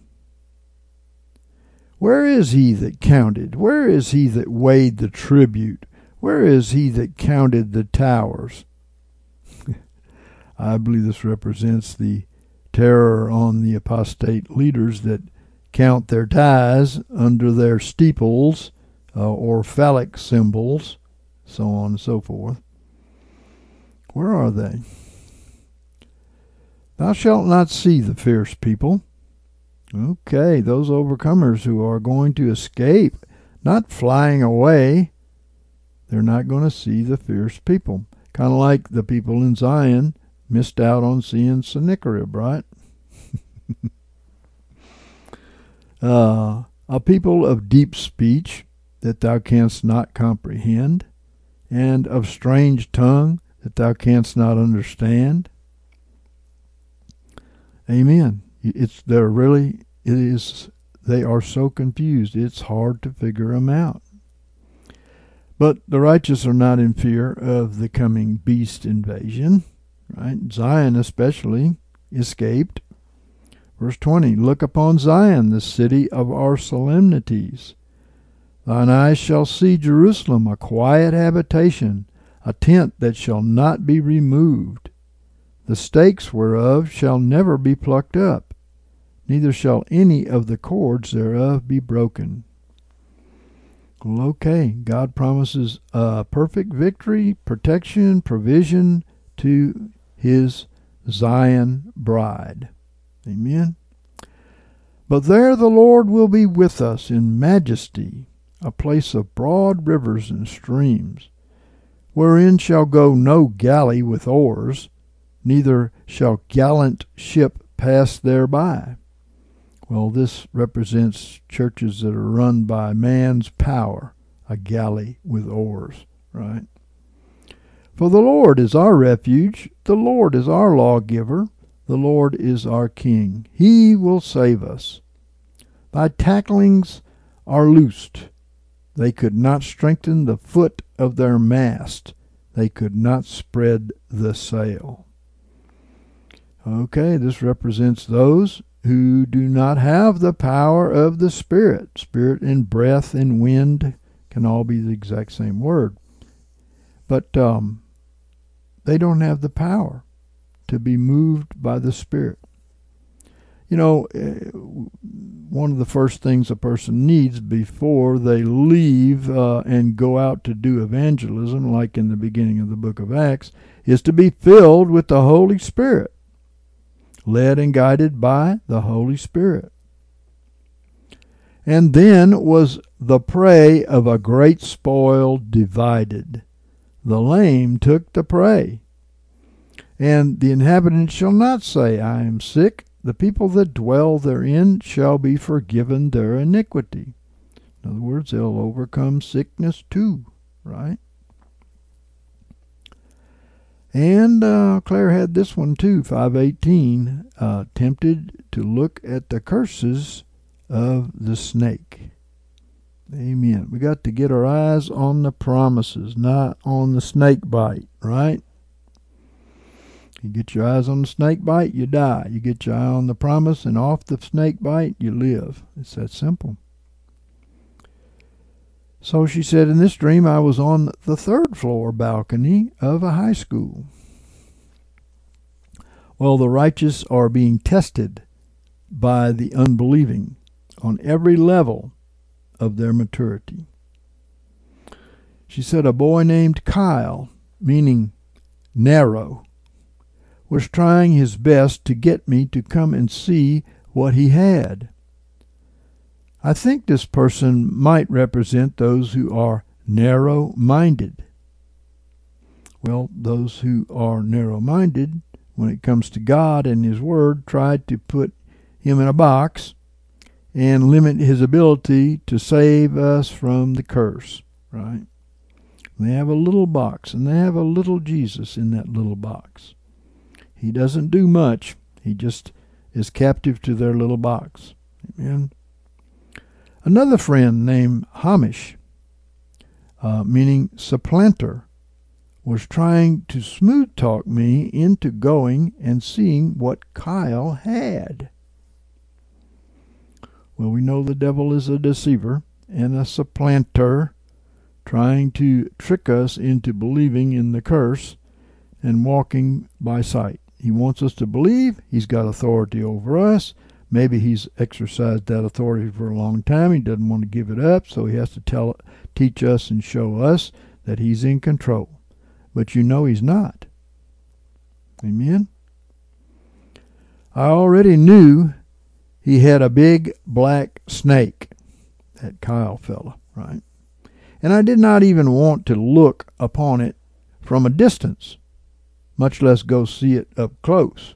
Speaker 1: Where is he that counted? Where is he that weighed the tribute? Where is he that counted the towers? I believe this represents the terror on the apostate leaders that count their tithes under their steeples uh, or phallic symbols, so on and so forth. Where are they? Thou shalt not see the fierce people. Okay, those overcomers who are going to escape, not flying away, they're not going to see the fierce people. Kind of like the people in Zion missed out on seeing Sennacherib, right? uh, a people of deep speech that thou canst not comprehend, and of strange tongue that thou canst not understand. Amen. It's they're really it is they are so confused. It's hard to figure them out. But the righteous are not in fear of the coming beast invasion, right? Zion especially escaped. Verse twenty, look upon Zion, the city of our solemnities. Thine eyes shall see Jerusalem, a quiet habitation, a tent that shall not be removed. The stakes whereof shall never be plucked up, neither shall any of the cords thereof be broken. Well, okay, God promises uh, perfect victory, protection, provision to his Zion bride. Amen. But there the Lord will be with us in majesty, a place of broad rivers and streams, wherein shall go no galley with oars, neither shall gallant ship pass thereby. Well, this represents churches that are run by man's power, a galley with oars, right? For the Lord is our refuge, the Lord is our lawgiver, the Lord is our king. He will save us. Thy tacklings are loosed. They could not strengthen the foot of their mast. They could not spread the sail. Okay, this represents those who do not have the power of the Spirit. Spirit and breath and wind can all be the exact same word. But um, they don't have the power to be moved by the Spirit. You know, one of the first things a person needs before they leave uh, and go out to do evangelism, like in the beginning of the book of Acts, is to be filled with the Holy Spirit, led and guided by the Holy Spirit. And then was the prey of a great spoil divided. The lame took the prey. And the inhabitants shall not say, I am sick. The people that dwell therein shall be forgiven their iniquity. In other words, they'll overcome sickness too, right? And uh, Claire had this one too, five eighteen, uh, tempted to look at the curses of the snake. Amen. We got to get our eyes on the promises, not on the snake bite, right? You get your eyes on the snake bite, you die. You get your eye on the promise and off the snake bite, you live. It's that simple. So she said, in this dream I was on the third floor balcony of a high school. Well, the righteous are being tested by the unbelieving on every level of their maturity. She said a boy named Kyle, meaning narrow, was trying his best to get me to come and see what he had. I think this person might represent those who are narrow-minded. Well, those who are narrow-minded, when it comes to God and His Word, try to put Him in a box and limit His ability to save us from the curse, right? They have a little box, and they have a little Jesus in that little box. He doesn't do much. He just is captive to their little box. Amen. Another friend named Hamish, uh, meaning supplanter, was trying to smooth talk me into going and seeing what Kyle had. Well, we know the devil is a deceiver and a supplanter, trying to trick us into believing in the curse and walking by sight. He wants us to believe he's got authority over us. Maybe he's exercised that authority for a long time. He doesn't want to give it up, so he has to tell, teach us and show us that he's in control. But you know he's not. Amen? I already knew he had a big black snake, that Kyle fella, right? And I did not even want to look upon it from a distance, much less go see it up close.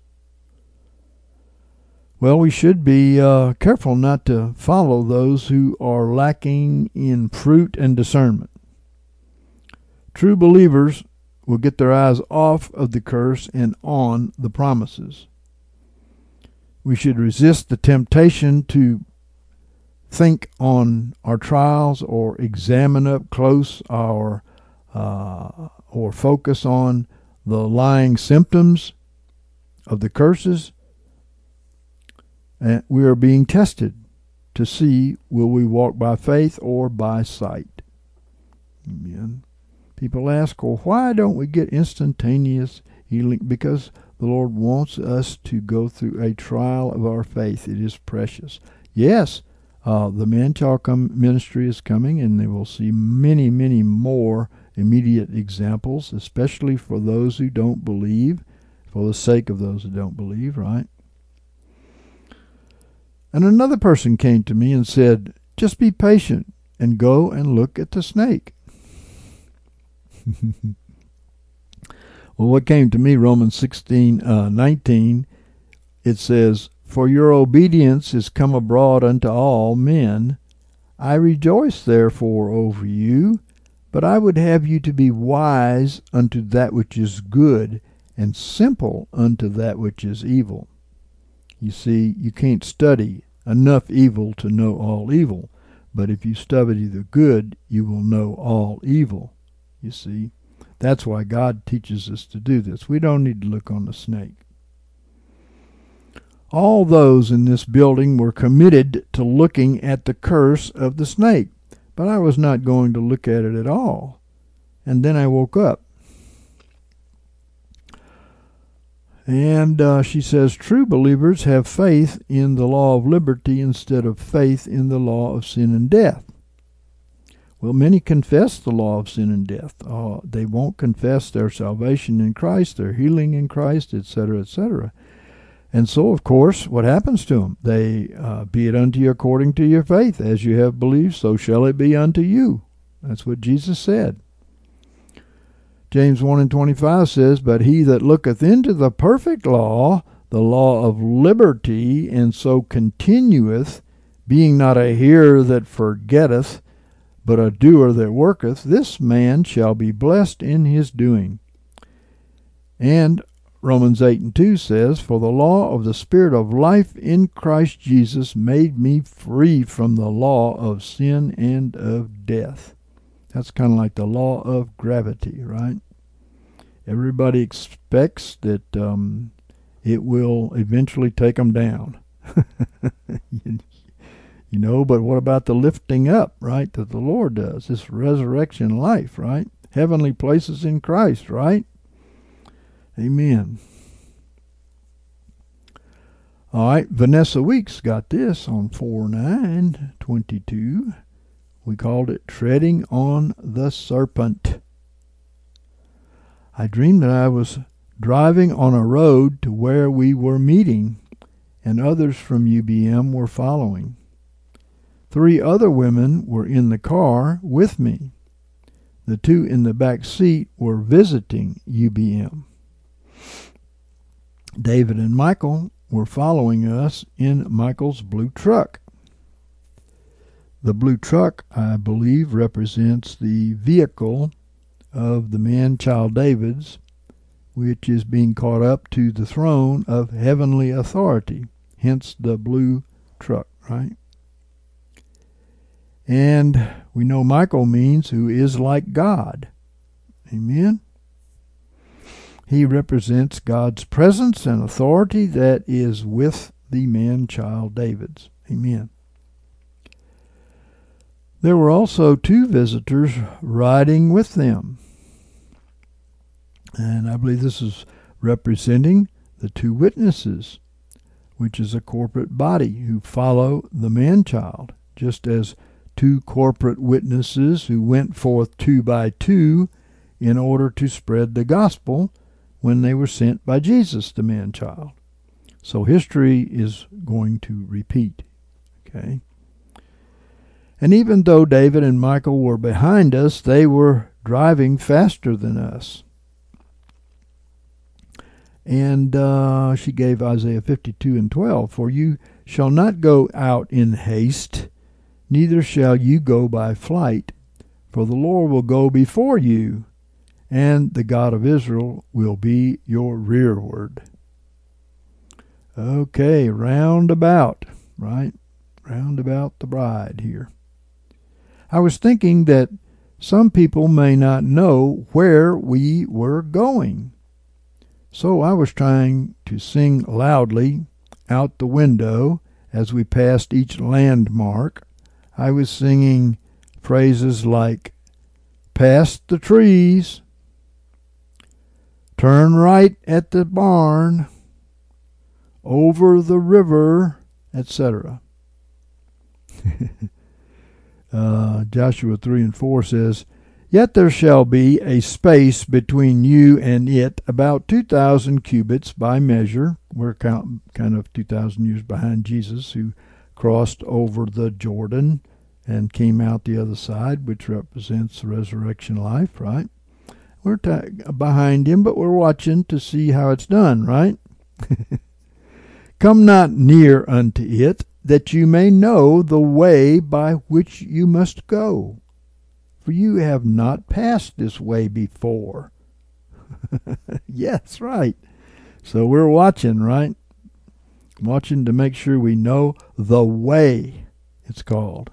Speaker 1: Well, we should be uh, careful not to follow those who are lacking in fruit and discernment. True believers will get their eyes off of the curse and on the promises. We should resist the temptation to think on our trials or examine up close our uh, or focus on the lying symptoms of the curses. And we are being tested to see, will we walk by faith or by sight? Amen. People ask, well, why don't we get instantaneous healing? Because the Lord wants us to go through a trial of our faith. It is precious. Yes, uh, the man-child come ministry is coming, and they will see many, many more immediate examples, especially for those who don't believe, for the sake of those who don't believe, right? And another person came to me and said, just be patient and go and look at the snake. Well, what came to me, Romans sixteen, uh, nineteen, it says, for your obedience is come abroad unto all men. I rejoice therefore over you, but I would have you to be wise unto that which is good, and simple unto that which is evil. You see, you can't study enough evil to know all evil, but if you study the good, you will know all evil. You see, that's why God teaches us to do this. We don't need to look on the snake. All those in this building were committed to looking at the curse of the snake, but I was not going to look at it at all. And then I woke up. And uh, she says, true believers have faith in the law of liberty instead of faith in the law of sin and death. Well, many confess the law of sin and death. Uh, they won't confess their salvation in Christ, their healing in Christ, et cetera, et cetera. And so, of course, what happens to them? They, uh, be it unto you according to your faith. As you have believed, so shall it be unto you. That's what Jesus said. James one and twenty-five says, but he that looketh into the perfect law, the law of liberty, and so continueth, being not a hearer that forgetteth, but a doer that worketh, this man shall be blessed in his doing. And Romans eight and two says, for the law of the Spirit of life in Christ Jesus made me free from the law of sin and of death. That's kind of like the law of gravity, right? Everybody expects that um, it will eventually take them down. you, you know, but what about the lifting up, right, that the Lord does? This resurrection life, right? Heavenly places in Christ, right? Amen. All right, Vanessa Weeks got this on four nine twenty-two. We called it Treading on the Serpent. I dreamed that I was driving on a road to where we were meeting, and others from U B M were following. Three other women were in the car with me. The two in the back seat were visiting U B M. David and Michael were following us in Michael's blue truck. The blue truck, I believe, represents the vehicle of the man-child David's, which is being caught up to the throne of heavenly authority, hence the blue truck, right? And we know Michael means who is like God. Amen? He represents God's presence and authority that is with the man-child David's. Amen. There were also two visitors riding with them. And I believe this is representing the two witnesses, which is a corporate body who follow the man-child, just as two corporate witnesses who went forth two by two in order to spread the gospel when they were sent by Jesus, the man-child. So history is going to repeat. Okay? And even though David and Michael were behind us, they were driving faster than us. And uh, she gave Isaiah fifty-two and twelve, for you shall not go out in haste, neither shall you go by flight, for the Lord will go before you, and the God of Israel will be your rearward. Okay, round about, right? Round about the bride here. I was thinking that some people may not know where we were going. So I was trying to sing loudly out the window as we passed each landmark, I was singing phrases like, past the trees, turn right at the barn, over the river, et cetera. uh, Joshua three and four says, yet there shall be a space between you and it, about two thousand cubits by measure. We're count, kind of two thousand years behind Jesus, who crossed over the Jordan and came out the other side, which represents the resurrection life, right? We're t- behind him, but we're watching to see how it's done, right? Come not near unto it, that you may know the way by which you must go. For you have not passed this way before. Yes, right. So we're watching, right? Watching to make sure we know the way, it's called.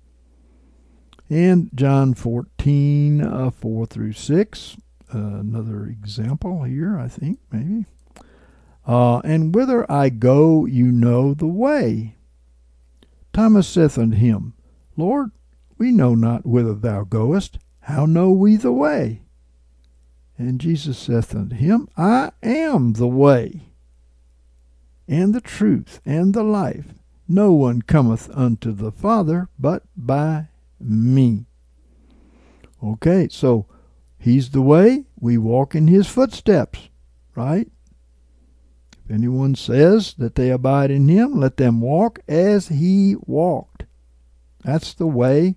Speaker 1: And John fourteen, uh, four through six, uh, another example here, I think, maybe. Uh, and whither I go, you know the way. Thomas saith unto him, Lord, we know not whither thou goest. How know we the way? And Jesus saith unto him, I am the way, and the truth, and the life. No one cometh unto the Father but by me. Okay, so he's the way. We walk in his footsteps, right? If anyone says that they abide in him, let them walk as he walked. That's the way.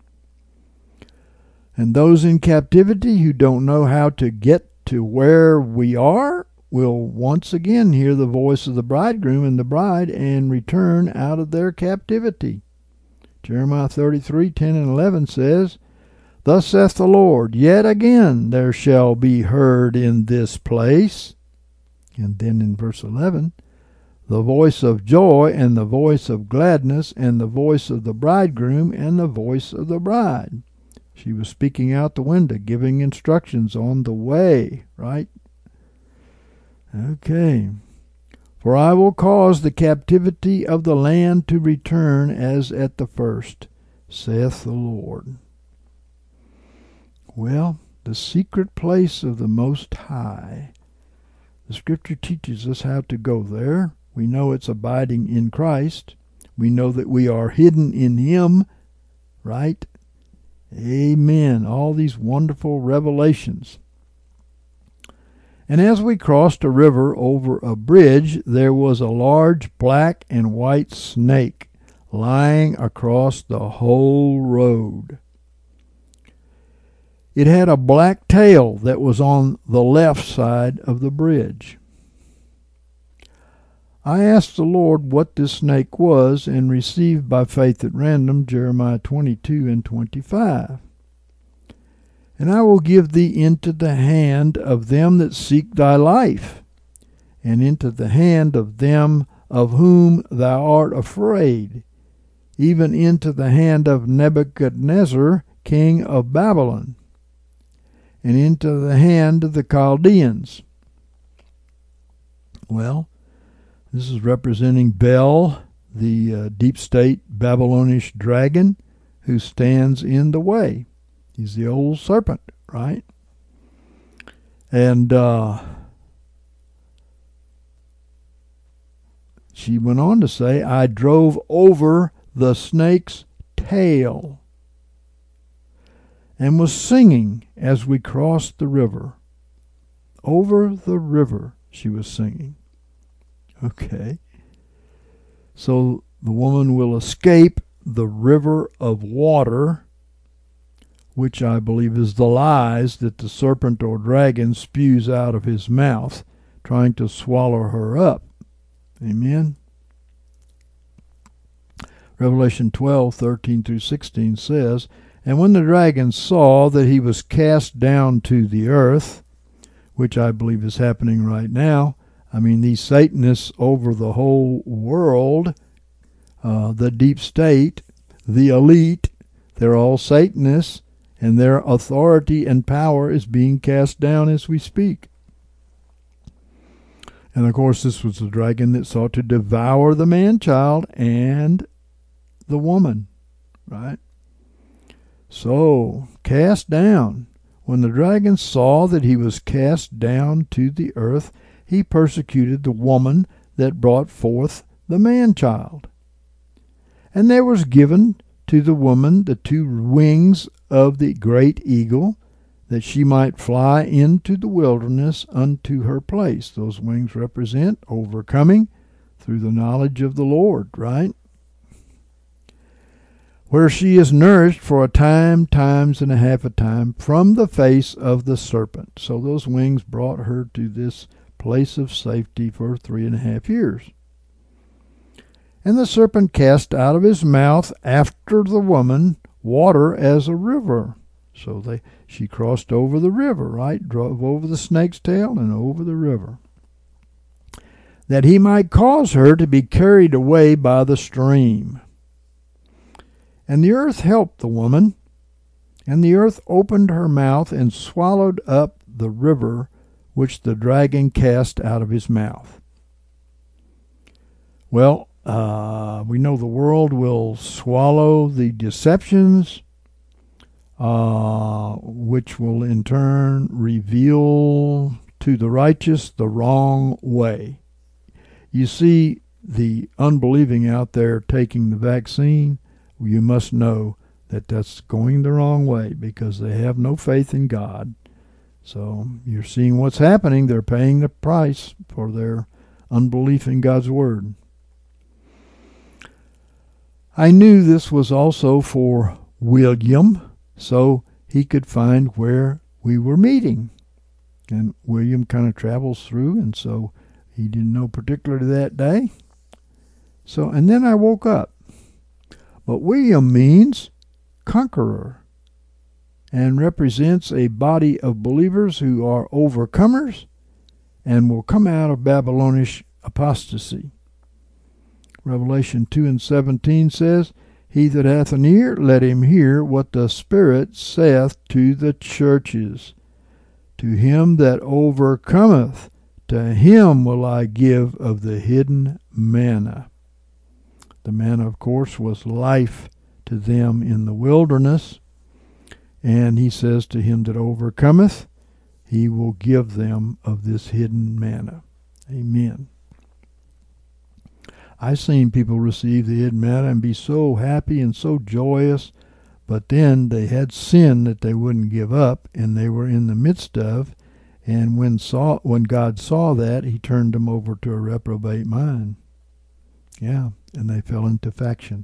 Speaker 1: And those in captivity who don't know how to get to where we are will once again hear the voice of the bridegroom and the bride and return out of their captivity. Jeremiah thirty-three, ten and eleven says, Thus saith the Lord, yet again there shall be heard in this place. And then in verse eleven, the voice of joy and the voice of gladness and the voice of the bridegroom and the voice of the bride. She was speaking out the window, giving instructions on the way, right? Okay. For I will cause the captivity of the land to return as at the first, saith the Lord. Well, the secret place of the Most High. The Scripture teaches us how to go there. We know it's abiding in Christ. We know that we are hidden in him, right? Amen. All these wonderful revelations. And as we crossed a river over a bridge, there was a large black and white snake lying across the whole road. It had a black tail that was on the left side of the bridge. I asked the Lord what this snake was and received by faith at random Jeremiah twenty-two and twenty-five. And I will give thee into the hand of them that seek thy life, and into the hand of them of whom thou art afraid, even into the hand of Nebuchadnezzar, king of Babylon, and into the hand of the Chaldeans. Well, this is representing Bel, the uh, deep state Babylonish dragon who stands in the way. He's the old serpent, right? And uh, she went on to say, I drove over the snake's tail and was singing as we crossed the river. Over the river, she was singing. Okay. So the woman will escape the river of water, which I believe is the lies that the serpent or dragon spews out of his mouth, trying to swallow her up. Amen. Revelation twelve, thirteen through sixteen says, And when the dragon saw that he was cast down to the earth, which I believe is happening right now, I mean, these Satanists over the whole world, uh, the deep state, the elite, they're all Satanists, and their authority and power is being cast down as we speak. And of course, this was the dragon that sought to devour the man-child and the woman, right? So, cast down. When the dragon saw that he was cast down to the earth, he persecuted the woman that brought forth the man-child. And there was given to the woman the two wings of the great eagle, that she might fly into the wilderness unto her place. Those wings represent overcoming through the knowledge of the Lord, right? Where she is nourished for a time, times and a half a time, from the face of the serpent. So those wings brought her to this place of safety for three and a half years. And the serpent cast out of his mouth after the woman water as a river. So they, she crossed over the river, right? Drove over the snake's tail and over the river, that he might cause her to be carried away by the stream. And the earth helped the woman, and the earth opened her mouth and swallowed up the river which the dragon cast out of his mouth. Well, uh, we know the world will swallow the deceptions, uh, which will in turn reveal to the righteous the wrong way. You see the unbelieving out there taking the vaccine. You must know that that's going the wrong way because they have no faith in God. So you're seeing what's happening. They're paying the price for their unbelief in God's word. I knew this was also for William, so he could find where we were meeting. And William kind of travels through, and so he didn't know particularly that day. So, and then I woke up. But William means conqueror and represents a body of believers who are overcomers and will come out of Babylonish apostasy. Revelation two and seventeen says, He that hath an ear, let him hear what the Spirit saith to the churches. To him that overcometh, to him will I give of the hidden manna. The manna, of course, was life to them in the wilderness. And he says, to him that overcometh, he will give them of this hidden manna. Amen. I've seen people receive the hidden manna and be so happy and so joyous, but then they had sin that they wouldn't give up, and they were in the midst of. And when saw when God saw that, he turned them over to a reprobate mind. Yeah, and they fell into faction.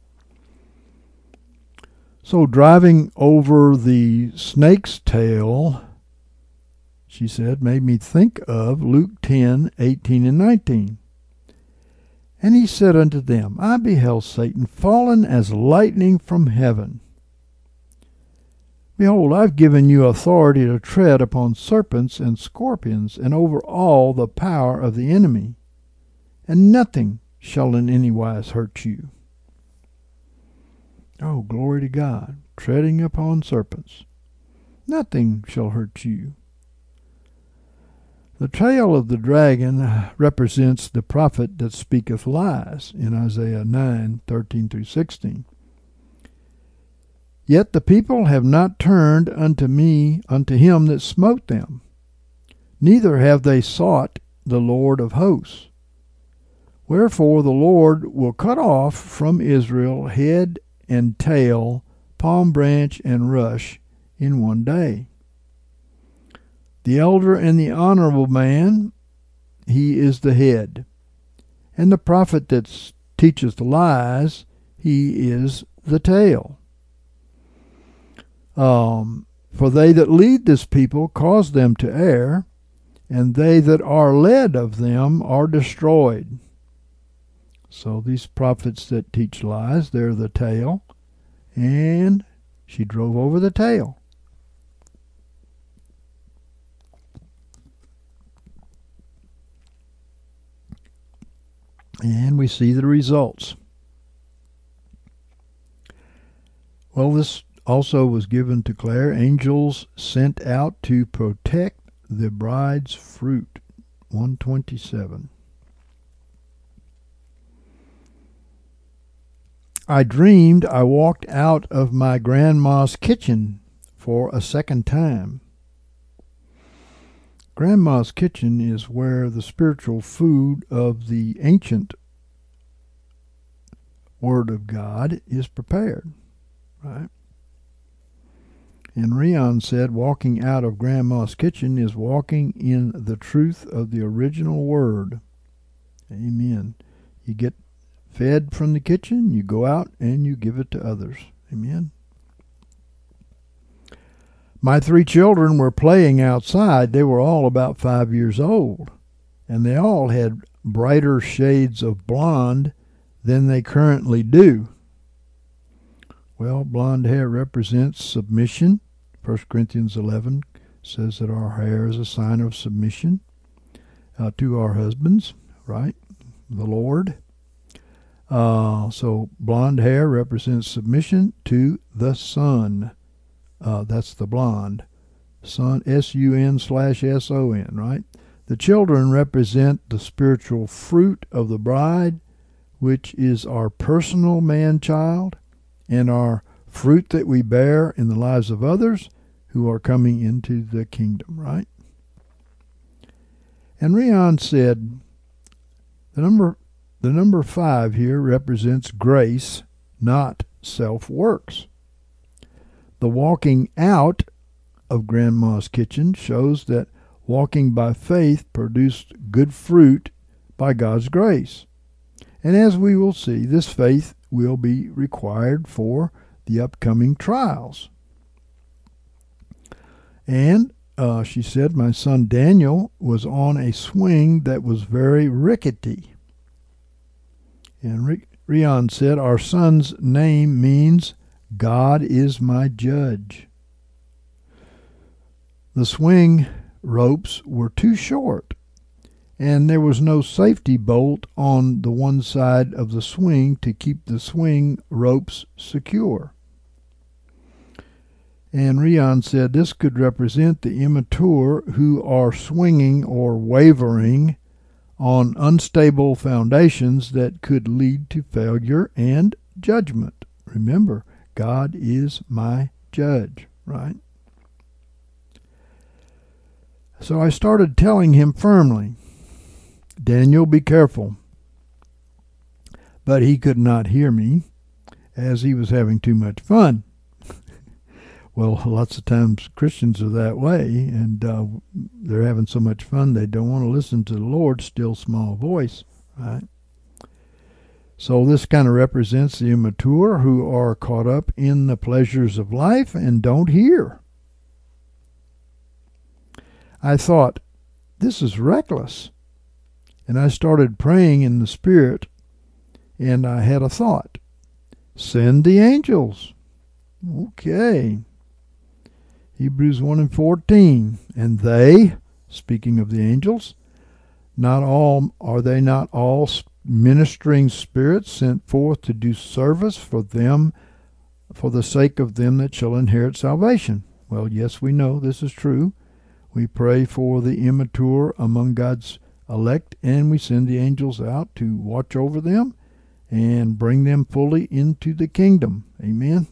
Speaker 1: So driving over the snake's tail, she said, made me think of Luke ten, eighteen and nineteen. And he said unto them, I beheld Satan fallen as lightning from heaven. Behold, I've given you authority to tread upon serpents and scorpions, and over all the power of the enemy, and nothing shall in any wise hurt you. Oh, glory to God, treading upon serpents. Nothing shall hurt you. The tail of the dragon represents the prophet that speaketh lies in Isaiah nine, thirteen through sixteen. Yet the people have not turned unto me, unto him that smote them, neither have they sought the Lord of hosts. Wherefore the Lord will cut off from Israel head and tail, palm branch and rush in one day. The elder and the honorable man, he is the head. And the prophet that teacheth lies, he is the tail. Um, for they that lead this people cause them to err, and they that are led of them are destroyed. So these prophets that teach lies, they're the tail, and she drove over the tail. And we see the results. Well, this also was given to Claire. Angels sent out to protect the bride's fruit. one twenty-seven. I dreamed I walked out of my grandma's kitchen for a second time. Grandma's kitchen is where the spiritual food of the ancient Word of God is prepared, right? And Rion said walking out of Grandma's kitchen is walking in the truth of the original Word. Amen. You get fed from the kitchen, you go out and you give it to others. Amen. My three children were playing outside. They were all about five years old, and they all had brighter shades of blonde than they currently do. Well, blonde hair represents submission. First Corinthians eleven says that our hair is a sign of submission uh, to our husbands, right? The Lord. Uh, so blonde hair represents submission to the Son. Uh, that's the blonde. Son, S U N slash S O N, right? The children represent the spiritual fruit of the bride, which is our personal man-child, and our fruit that we bear in the lives of others who are coming into the kingdom, right? And Rion said, the number, the number five here represents grace, not self-works. The walking out of Grandma's kitchen shows that walking by faith produced good fruit by God's grace. And as we will see, this faith will be required for the upcoming trials. And uh, she said, my son Daniel was on a swing that was very rickety. And Rion said, our son's name means God is my judge. The swing ropes were too short, and there was no safety bolt on the one side of the swing to keep the swing ropes secure. And Rion said this could represent the immature who are swinging or wavering on unstable foundations that could lead to failure and judgment. Remember, God is my judge, right? So I started telling him firmly, Daniel, be careful. But he could not hear me, as he was having too much fun. Well, lots of times Christians are that way, and uh, they're having so much fun they don't want to listen to the Lord's still small voice, right? So this kind of represents the immature who are caught up in the pleasures of life and don't hear. I thought, this is reckless. And I started praying in the Spirit, and I had a thought. Send the angels. Okay. Hebrews one and fourteen. And they, speaking of the angels, not all are they not all ministering spirits sent forth to do service for them, for the sake of them that shall inherit salvation? Well, yes, we know this is true. We pray for the immature among God's elect, and we send the angels out to watch over them and bring them fully into the kingdom. Amen.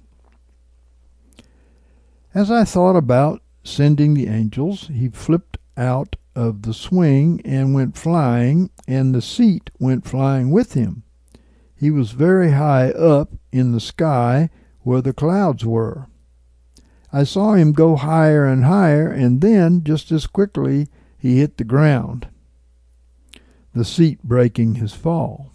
Speaker 1: As I thought about sending the angels, he flipped out of the swing and went flying, and the seat went flying with him. He was very high up in the sky where the clouds were. I saw him go higher and higher, and then, just as quickly, he hit the ground, the seat breaking his fall.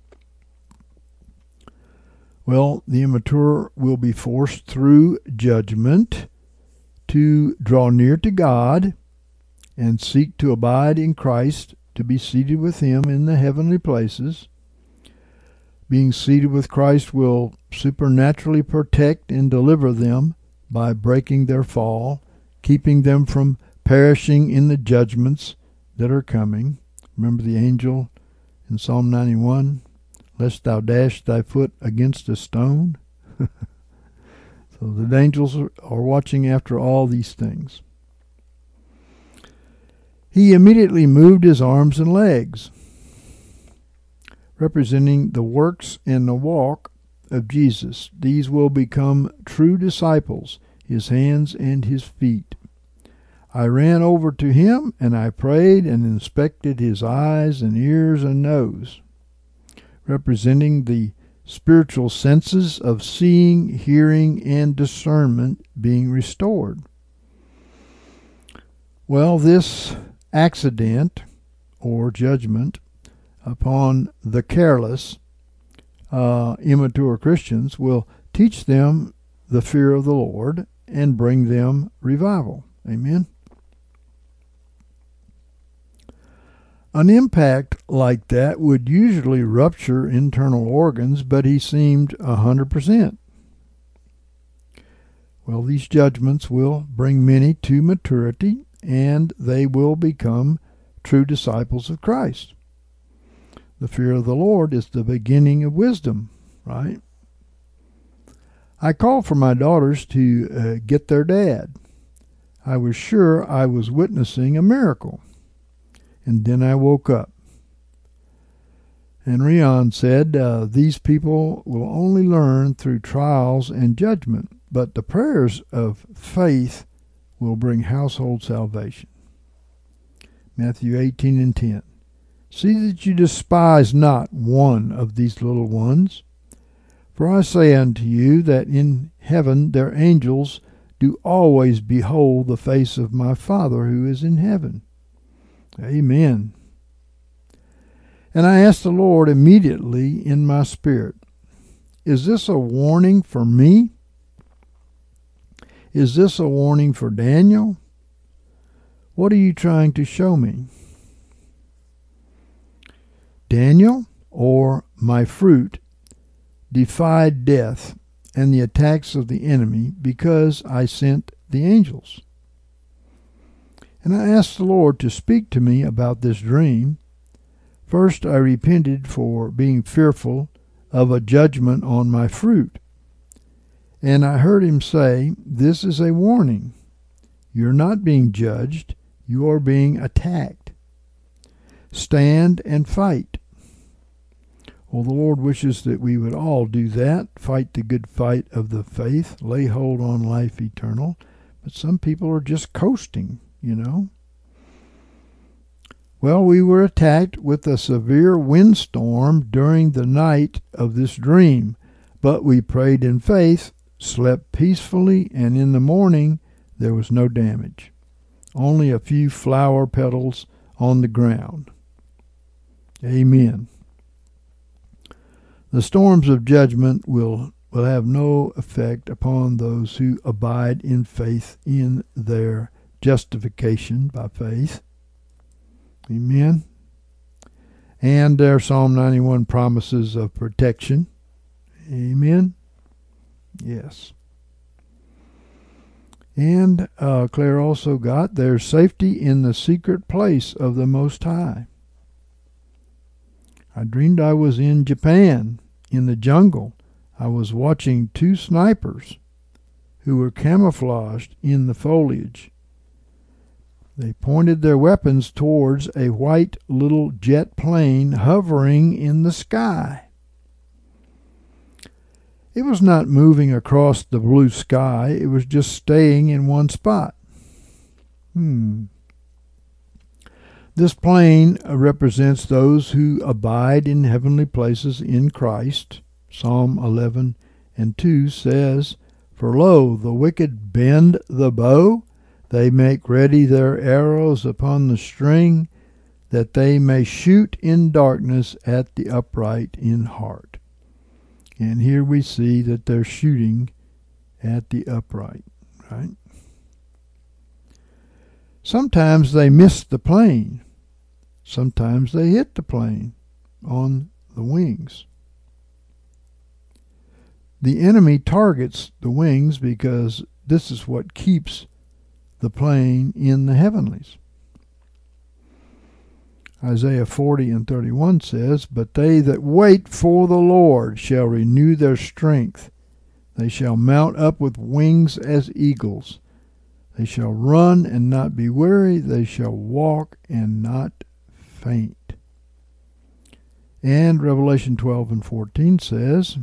Speaker 1: Well, the immature will be forced through judgment to draw near to God and seek to abide in Christ, to be seated with him in the heavenly places. Being seated with Christ will supernaturally protect and deliver them by breaking their fall, keeping them from perishing in the judgments that are coming. Remember the angel in Psalm ninety-one, lest thou dash thy foot against a stone. So the angels are watching after all these things. He immediately moved his arms and legs, representing the works and the walk of Jesus. These will become true disciples, his hands and his feet. I ran over to him, and I prayed and inspected his eyes and ears and nose, representing the spiritual senses of seeing, hearing, and discernment being restored. Well, this accident or judgment upon the careless, uh, immature Christians will teach them the fear of the Lord and bring them revival. Amen. An impact like that would usually rupture internal organs, but he seemed a hundred percent. Well, these judgments will bring many to maturity, and they will become true disciples of Christ. The fear of the Lord is the beginning of wisdom, right? I called for my daughters to uh, get their dad. I was sure I was witnessing a miracle. And then I woke up. And Rion said, uh, these people will only learn through trials and judgment, but the prayers of faith will bring household salvation. Matthew eighteen and ten. See that you despise not one of these little ones. For I say unto you that in heaven their angels do always behold the face of my Father who is in heaven. Amen. And I asked the Lord immediately in my spirit, is this a warning for me? Is this a warning for Daniel? What are you trying to show me? Daniel, or my fruit, defied death and the attacks of the enemy because I sent the angels. And I asked the Lord to speak to me about this dream. First, I repented for being fearful of a judgment on my fruit. And I heard him say, this is a warning. You're not being judged. You are being attacked. Stand and fight. Well, the Lord wishes that we would all do that, fight the good fight of the faith, lay hold on life eternal. But some people are just coasting. You know. Well, we were attacked with a severe windstorm during the night of this dream, but we prayed in faith, slept peacefully, and in the morning there was no damage. Only a few flower petals on the ground. Amen. The storms of judgment will, will have no effect upon those who abide in faith in their justification by faith. Amen. And their Psalm ninety-one promises of protection. Amen. Yes. And uh, Claire also got there's safety in the secret place of the Most High. I dreamed I was in Japan, in the jungle. I was watching two snipers who were camouflaged in the foliage. They pointed their weapons towards a white little jet plane hovering in the sky. It was not moving across the blue sky. It was just staying in one spot. Hmm. This plane represents those who abide in heavenly places in Christ. Psalm eleven and two says, For lo, the wicked bend the bow, they make ready their arrows upon the string, that they may shoot in darkness at the upright in heart. And here we see that they're shooting at the upright, right? Sometimes they miss the plane. Sometimes they hit the plane on the wings. The enemy targets the wings because this is what keeps the plane in the heavenlies. Isaiah forty and thirty-one says, But they that wait for the Lord shall renew their strength. They shall mount up with wings as eagles. They shall run and not be weary. They shall walk and not faint. And Revelation twelve and fourteen says,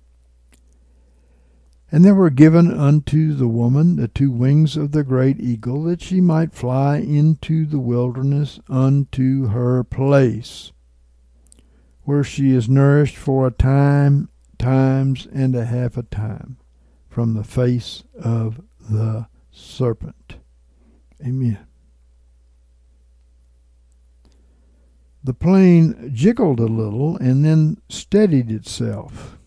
Speaker 1: And there were given unto the woman the two wings of the great eagle, that she might fly into the wilderness unto her place, where she is nourished for a time, times and a half a time, from the face of the serpent. Amen. The plane jiggled a little and then steadied itself.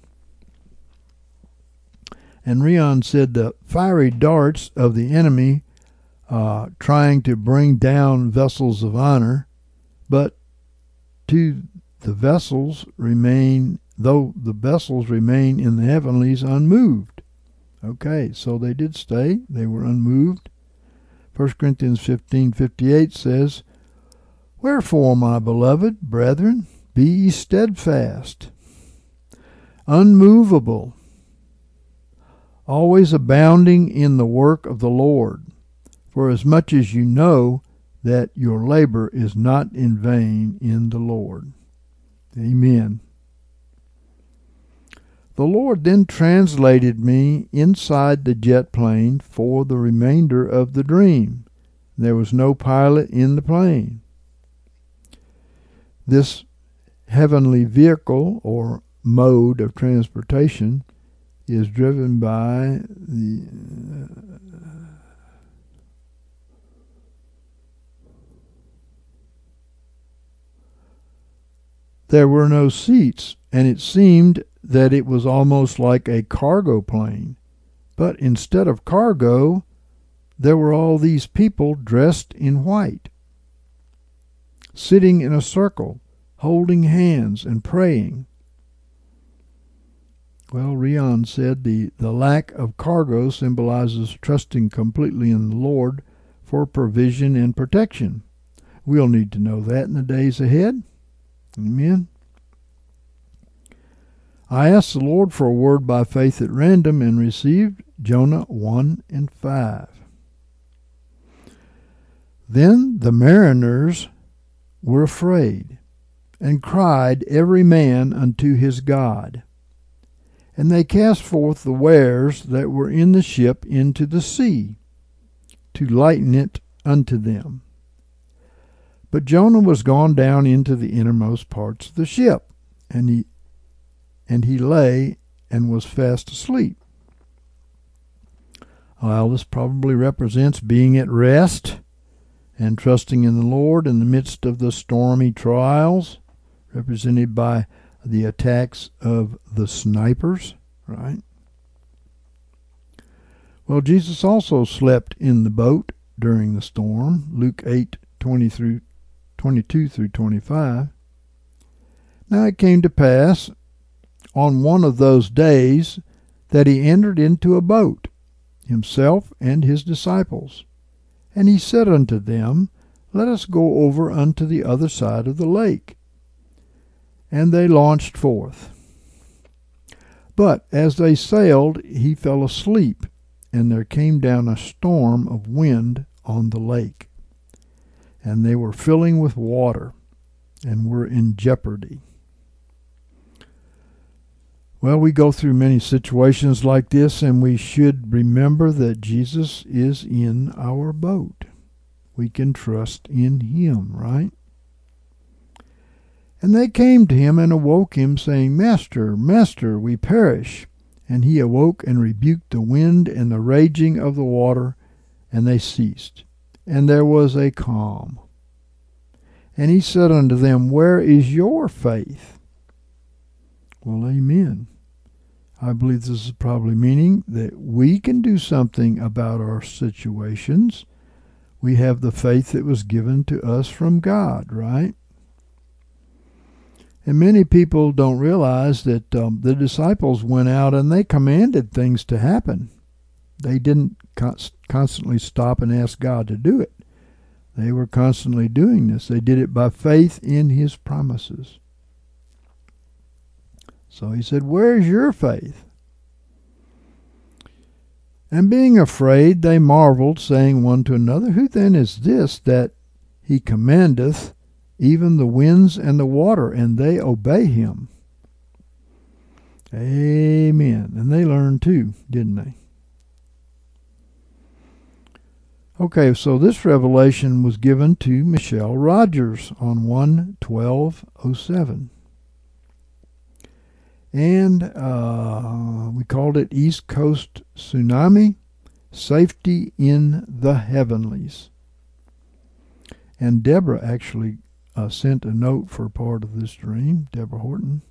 Speaker 1: And Rion said the fiery darts of the enemy uh, trying to bring down vessels of honor, but to the vessels remain, though the vessels remain in the heavenlies unmoved. Okay, so they did stay. They were unmoved. First Corinthians fifteen fifty-eight says, Wherefore, my beloved brethren, be ye steadfast, unmovable, always abounding in the work of the Lord, for as much as you know that your labor is not in vain in the Lord. Amen. The Lord then translated me inside the jet plane for the remainder of the dream. There was no pilot in the plane. This heavenly vehicle or mode of transportation is driven by the uh, there were no seats, and it seemed that it was almost like a cargo plane. But instead of cargo, there were all these people dressed in white, sitting in a circle, holding hands and praying. Well, Rion said the, the lack of cargo symbolizes trusting completely in the Lord for provision and protection. We'll need to know that in the days ahead. Amen. I asked the Lord for a word by faith at random and received Jonah one and five. Then the mariners were afraid, and cried every man unto his God. And they cast forth the wares that were in the ship into the sea, to lighten it unto them. But Jonah was gone down into the innermost parts of the ship, and he and he lay and was fast asleep. Well, this probably represents being at rest and trusting in the Lord in the midst of the stormy trials, represented by the attacks of the snipers, right? Well, Jesus also slept in the boat during the storm, Luke eight, twenty through twenty-two through twenty-five. Now it came to pass on one of those days that he entered into a boat, himself and his disciples. And he said unto them, Let us go over unto the other side of the lake. And they launched forth. But as they sailed, he fell asleep, and there came down a storm of wind on the lake. And they were filling with water, and were in jeopardy. Well, we go through many situations like this, and we should remember that Jesus is in our boat. We can trust in him, right? And they came to him and awoke him, saying, Master, Master, we perish. And he awoke and rebuked the wind and the raging of the water, and they ceased. And there was a calm. And he said unto them, Where is your faith? Well, amen. I believe this is probably meaning that we can do something about our situations. We have the faith that was given to us from God, right? And many people don't realize that um, the disciples went out and they commanded things to happen. They didn't const- constantly stop and ask God to do it. They were constantly doing this. They did it by faith in his promises. So he said, Where's your faith? And being afraid, they marveled, saying one to another, Who then is this that he commandeth even the winds and the water, and they obey him? Amen. And they learned too, didn't they? Okay, so this revelation was given to Michelle Rogers on one twelve oh seven. And uh, we called it East Coast Tsunami, Safety in the Heavenlies. And Deborah actually uh, sent a note for part of this dream, Deborah Horton.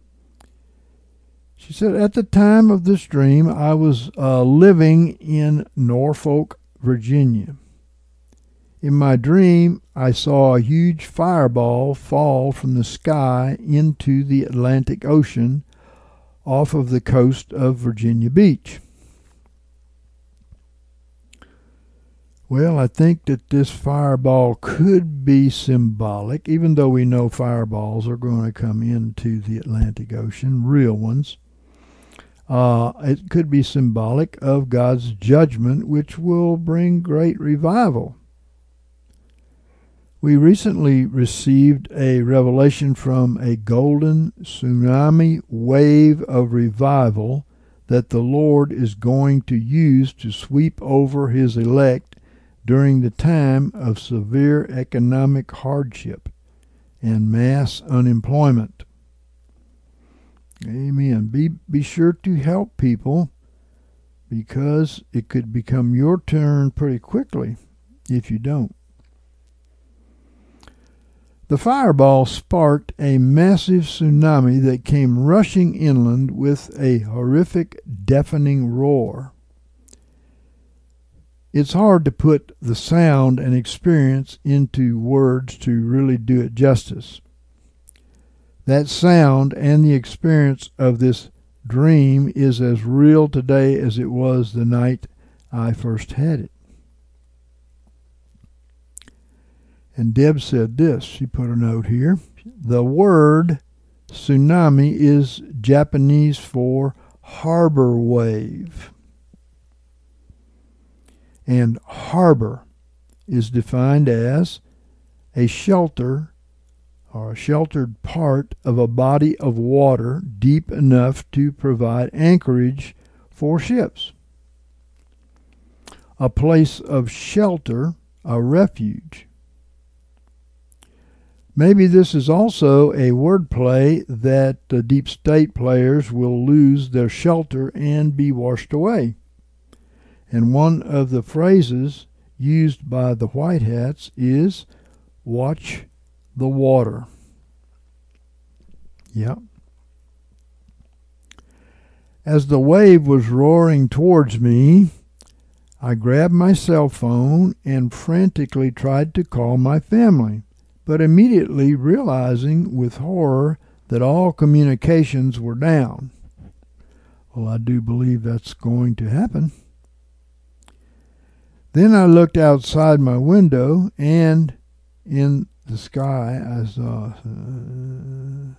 Speaker 1: She said, At the time of this dream, I was uh, living in Norfolk, Virginia. In my dream, I saw a huge fireball fall from the sky into the Atlantic Ocean off of the coast of Virginia Beach. Well, I think that this fireball could be symbolic, even though we know fireballs are going to come into the Atlantic Ocean, real ones. Uh, it could be symbolic of God's judgment, which will bring great revival. We recently received a revelation from a golden tsunami wave of revival that the Lord is going to use to sweep over his elect during the time of severe economic hardship and mass unemployment. Amen. Be, be sure to help people, because it could become your turn pretty quickly if you don't. The fireball sparked a massive tsunami that came rushing inland with a horrific, deafening roar. It's hard to put the sound and experience into words to really do it justice. That sound and the experience of this dream is as real today as it was the night I first had it. And Deb said this, she put a note here. The word tsunami is Japanese for harbor wave. And harbor is defined as a shelter or a sheltered part of a body of water deep enough to provide anchorage for ships. A place of shelter, a refuge. Maybe this is also a wordplay that the deep state players will lose their shelter and be washed away. And one of the phrases used by the White Hats is, watch the water. Yep. As the wave was roaring towards me, I grabbed my cell phone and frantically tried to call my family, but immediately realizing with horror that all communications were down. Well, I do believe that's going to happen. Then I looked outside my window, and in the sky I saw... Uh,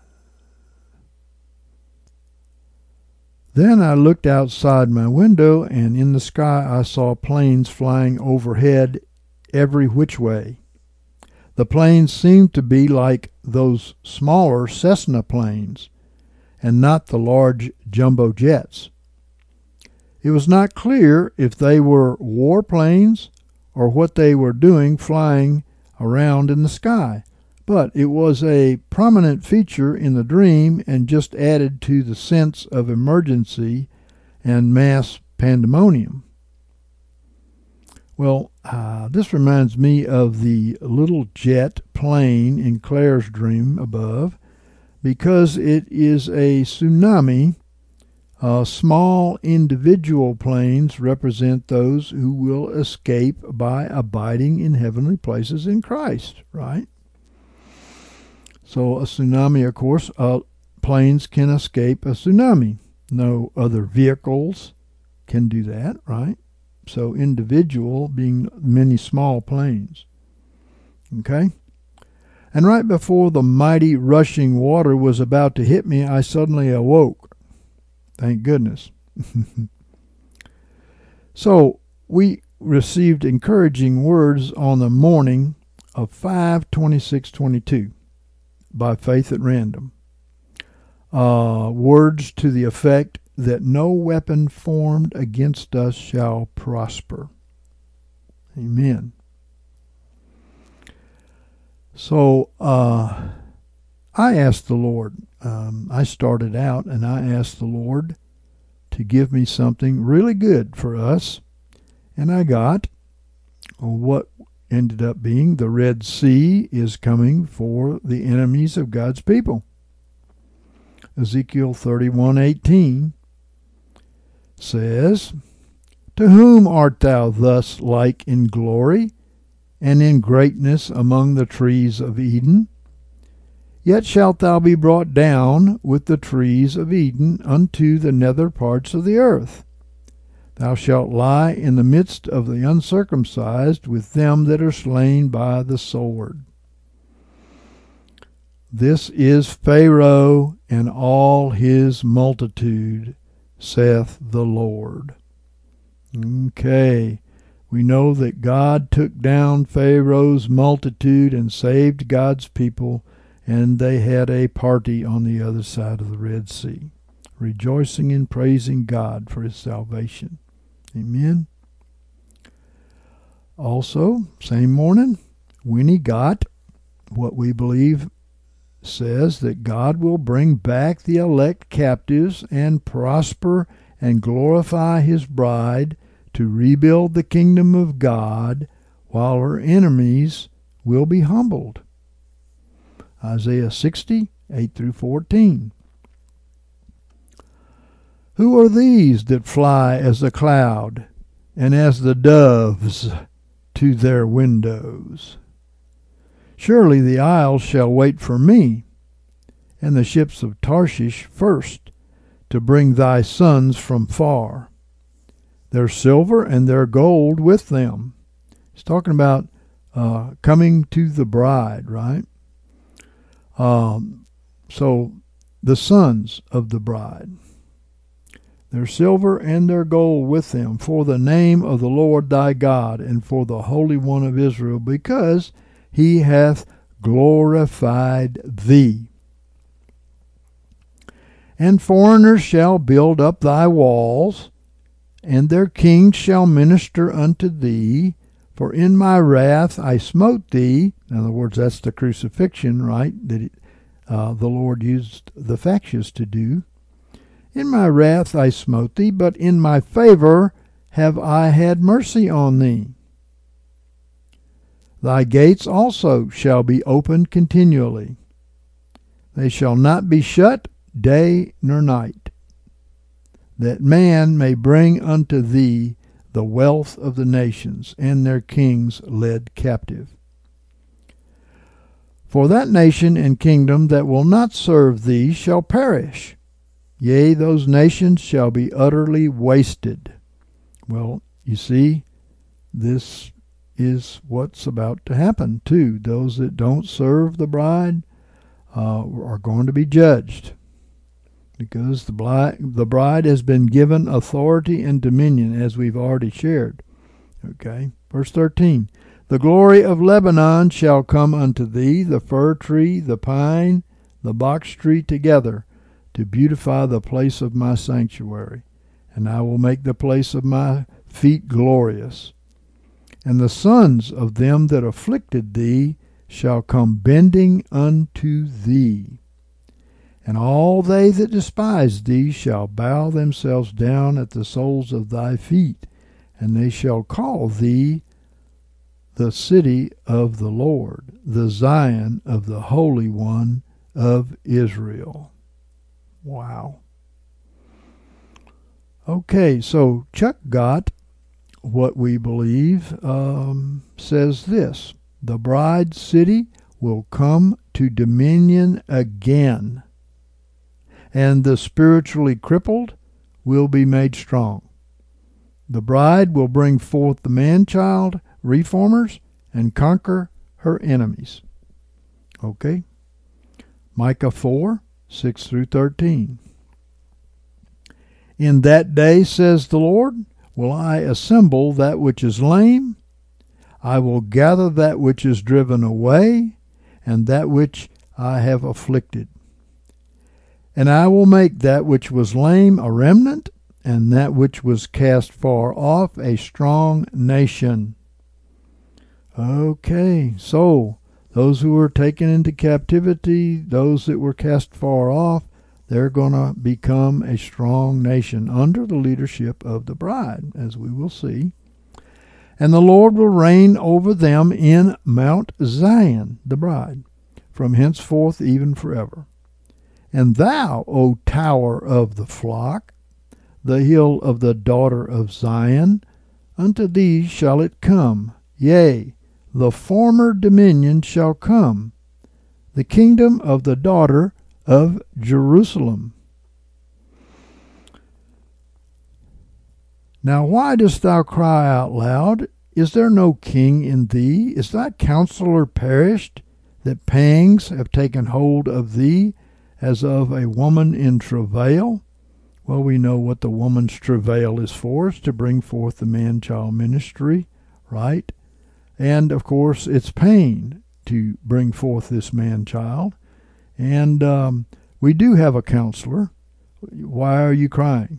Speaker 1: then I looked outside my window, and in the sky I saw planes flying overhead every which way. The planes seemed to be like those smaller Cessna planes, and not the large jumbo jets. It was not clear if they were warplanes or what they were doing flying around in the sky, but it was a prominent feature in the dream and just added to the sense of emergency and mass pandemonium. Well, uh, this reminds me of the little jet plane in Claire's dream above, because it is a tsunami. Uh, small individual planes represent those who will escape by abiding in heavenly places in Christ, right? So a tsunami, of course, uh, planes can escape a tsunami. No other vehicles can do that, right? So individual being many small planes. Okay? And right before the mighty rushing water was about to hit me, I suddenly awoke. Thank goodness. So we received encouraging words on the morning of five twenty-six twenty-two by Faith at Random. Uh, words to the effect that no weapon formed against us shall prosper. Amen. So uh, I asked the Lord, um, I started out and I asked the Lord to give me something really good for us. And I got what ended up being the Red Sea is coming for the enemies of God's people. Ezekiel thirty-one eighteen says, "To whom art thou thus like in glory, and in greatness among the trees of Eden? Yet shalt thou be brought down with the trees of Eden unto the nether parts of the earth. Thou shalt lie in the midst of the uncircumcised with them that are slain by the sword." This is Pharaoh and all his multitude, saith the Lord. Okay, we know that God took down Pharaoh's multitude and saved God's people, and they had a party on the other side of the Red Sea, rejoicing and praising God for his salvation. Amen. Also, same morning, Winnie got what we believe says that God will bring back the elect captives and prosper and glorify his bride to rebuild the kingdom of God while her enemies will be humbled. Isaiah sixty, eight through fourteen. "Who are these that fly as a cloud, and as the doves to their windows? Surely the isles shall wait for me, and the ships of Tarshish first, to bring thy sons from far. Their silver and their gold with them." He's talking about uh, coming to the bride, right? Um, so the sons of the bride. "Their silver and their gold with them, for the name of the Lord thy God, and for the Holy One of Israel, because he hath glorified thee. And foreigners shall build up thy walls, and their kings shall minister unto thee. For in my wrath I smote thee." In other words, that's the crucifixion, right, that it, uh, the Lord used the factious to do. "In my wrath I smote thee, but in my favor have I had mercy on thee. Thy gates also shall be opened continually. They shall not be shut day nor night, that man may bring unto thee the wealth of the nations, and their kings led captive. For that nation and kingdom that will not serve thee shall perish. Yea, those nations shall be utterly wasted." Well, you see, this is what's about to happen too. Those that don't serve the bride uh, are going to be judged, because the bride, the bride has been given authority and dominion, as we've already shared. Okay, verse thirteen. "The glory of Lebanon shall come unto thee, the fir tree, the pine, the box tree together, to beautify the place of my sanctuary. And I will make the place of my feet glorious. And the sons of them that afflicted thee shall come bending unto thee. And all they that despise thee shall bow themselves down at the soles of thy feet, and they shall call thee the city of the Lord, the Zion of the Holy One of Israel." Wow. Okay, so Chuck got what we believe um, says this: the bride city will come to dominion again, and the spiritually crippled will be made strong. The bride will bring forth the man-child reformers and conquer her enemies. Okay? Micah four, six through thirteen. "In that day, says the Lord, will I assemble that which is lame, I will gather that which is driven away, and that which I have afflicted. And I will make that which was lame a remnant, and that which was cast far off a strong nation. Okay, so those who were taken into captivity, those that were cast far off, they're going to become a strong nation under the leadership of the bride, as we will see. And the Lord will reign over them in Mount Zion, the bride, from henceforth even forever. And thou, O tower of the flock, the hill of the daughter of Zion, unto thee shall it come, yea, the former dominion shall come, the kingdom of the daughter of Jerusalem. Now why dost thou cry out loud? Is there no king in thee? Is thy counselor perished, that pangs have taken hold of thee, as of a woman in travail? Well, we know what the woman's travail is for. It's to bring forth the man-child ministry, right? And, of course, it's pain to bring forth this man-child. And um, we do have a counselor. Why are you crying?